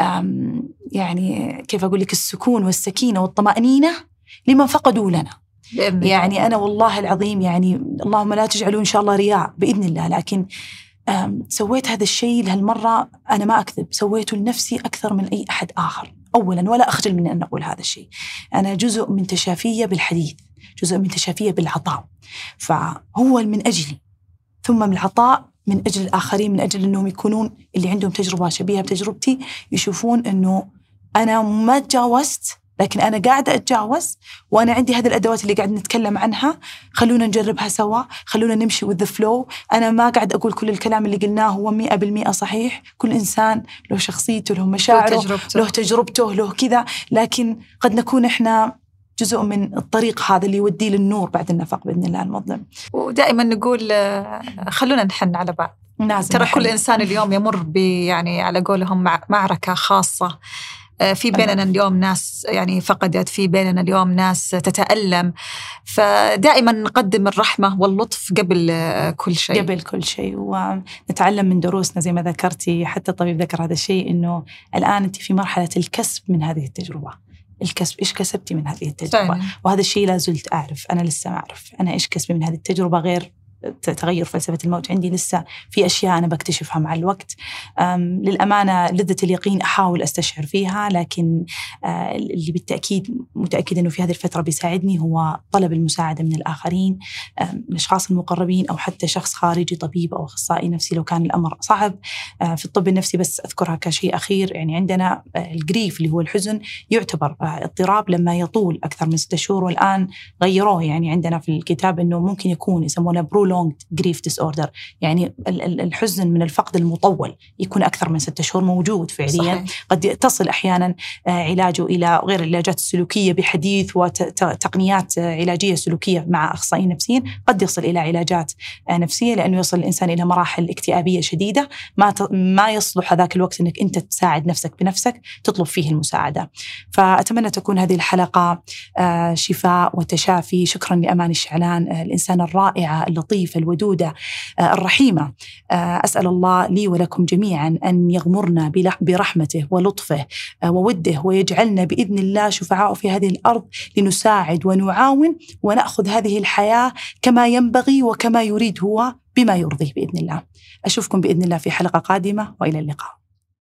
[SPEAKER 2] يعني كيف أقول لك السكون والسكينة والطمأنينة لمن فقدوا لنا. يعني أنا والله العظيم يعني اللهم لا تجعلوا إن شاء الله رياء بإذن الله، لكن سويت هذا الشيء لهالمرة أنا ما أكذب، سويته لنفسي أكثر من أي أحد آخر أولا، ولا أخجل من أن أقول هذا الشيء. أنا جزء من تشافية بالحديث، جزء من تشافية بالعطاء، فهو من أجلي، ثم من العطاء من أجل الآخرين، من أجل أنهم يكونون اللي عندهم تجربة شبيهة بتجربتي يشوفون أنه أنا ما تجاوزت، لكن أنا قاعدة أتجاوز، وأنا عندي هذه الأدوات اللي قاعد نتكلم عنها، خلونا نجربها سوا، خلونا نمشي with the flow. أنا ما قاعد أقول كل الكلام اللي قلناه هو مئة بالمئة صحيح، كل إنسان له شخصيته، له مشاعره، له تجربته, له, تجربته له كذا، لكن قد نكون إحنا جزء من الطريق هذا اللي يودي للنور بعد النفق بإذن الله المظلم.
[SPEAKER 3] ودائما نقول خلونا نحن على بعض، ترى كل إنسان اليوم يمر ب يعني على قولهم معركة خاصة. في بيننا اليوم ناس يعني فقدت، في بيننا اليوم ناس تتألم، فدائما نقدم الرحمة واللطف قبل كل شيء
[SPEAKER 2] قبل كل شيء ونتعلم من دروسنا زي ما ذكرتي. حتى الطبيب ذكر هذا الشيء، إنه الآن أنت في مرحلة الكسب من هذه التجربة. الكسب، إيش كسبتي من هذه التجربة؟ فعلا. وهذا الشيء لا زلت أعرف، أنا لسه ما أعرف أنا إيش كسبي من هذه التجربة، غير تغير فلسفة الموت عندي لسه في أشياء أنا بكتشفها مع الوقت. للأمانة لذة اليقين أحاول أستشعر فيها، لكن اللي بالتأكيد متأكد أنه في هذه الفترة بيساعدني هو طلب المساعدة من الآخرين، الأشخاص المقربين، أو حتى شخص خارجي، طبيب أو أخصائي نفسي لو كان الأمر صعب. في الطب النفسي بس أذكرها كشيء أخير، يعني عندنا الجريف اللي هو الحزن يعتبر اضطراب لما يطول أكثر من ستة شهور، والآن غيروه يعني عندنا في الكتاب أنه ممكن يكون يسمونه برول prolonged grief disorder، يعني الحزن من الفقد المطول يكون أكثر من ستة شهور موجود فعليا. صحيح. قد تصل أحيانا علاجه إلى غير العلاجات السلوكية بحديث وتقنيات علاجية سلوكية مع أخصائيين نفسيين، قد يصل إلى علاجات نفسية، لأنه يصل الإنسان إلى مراحل اكتئابية شديدة ما ما يصلح هذاك الوقت أنك أنت تساعد نفسك بنفسك، تطلب فيه المساعدة. فأتمنى تكون هذه الحلقة شفاء وتشافي. شكرا لأماني الشعلان، الإنسانة الرائعة اللطيفة الودودة الرحيمة. أسأل الله لي ولكم جميعا أن يغمرنا برحمته ولطفه ووده، ويجعلنا بإذن الله شفعاء في هذه الأرض لنساعد ونعاون ونأخذ هذه الحياة كما ينبغي وكما يريد هو بما يرضيه بإذن الله. أشوفكم بإذن الله في حلقة قادمة، وإلى اللقاء.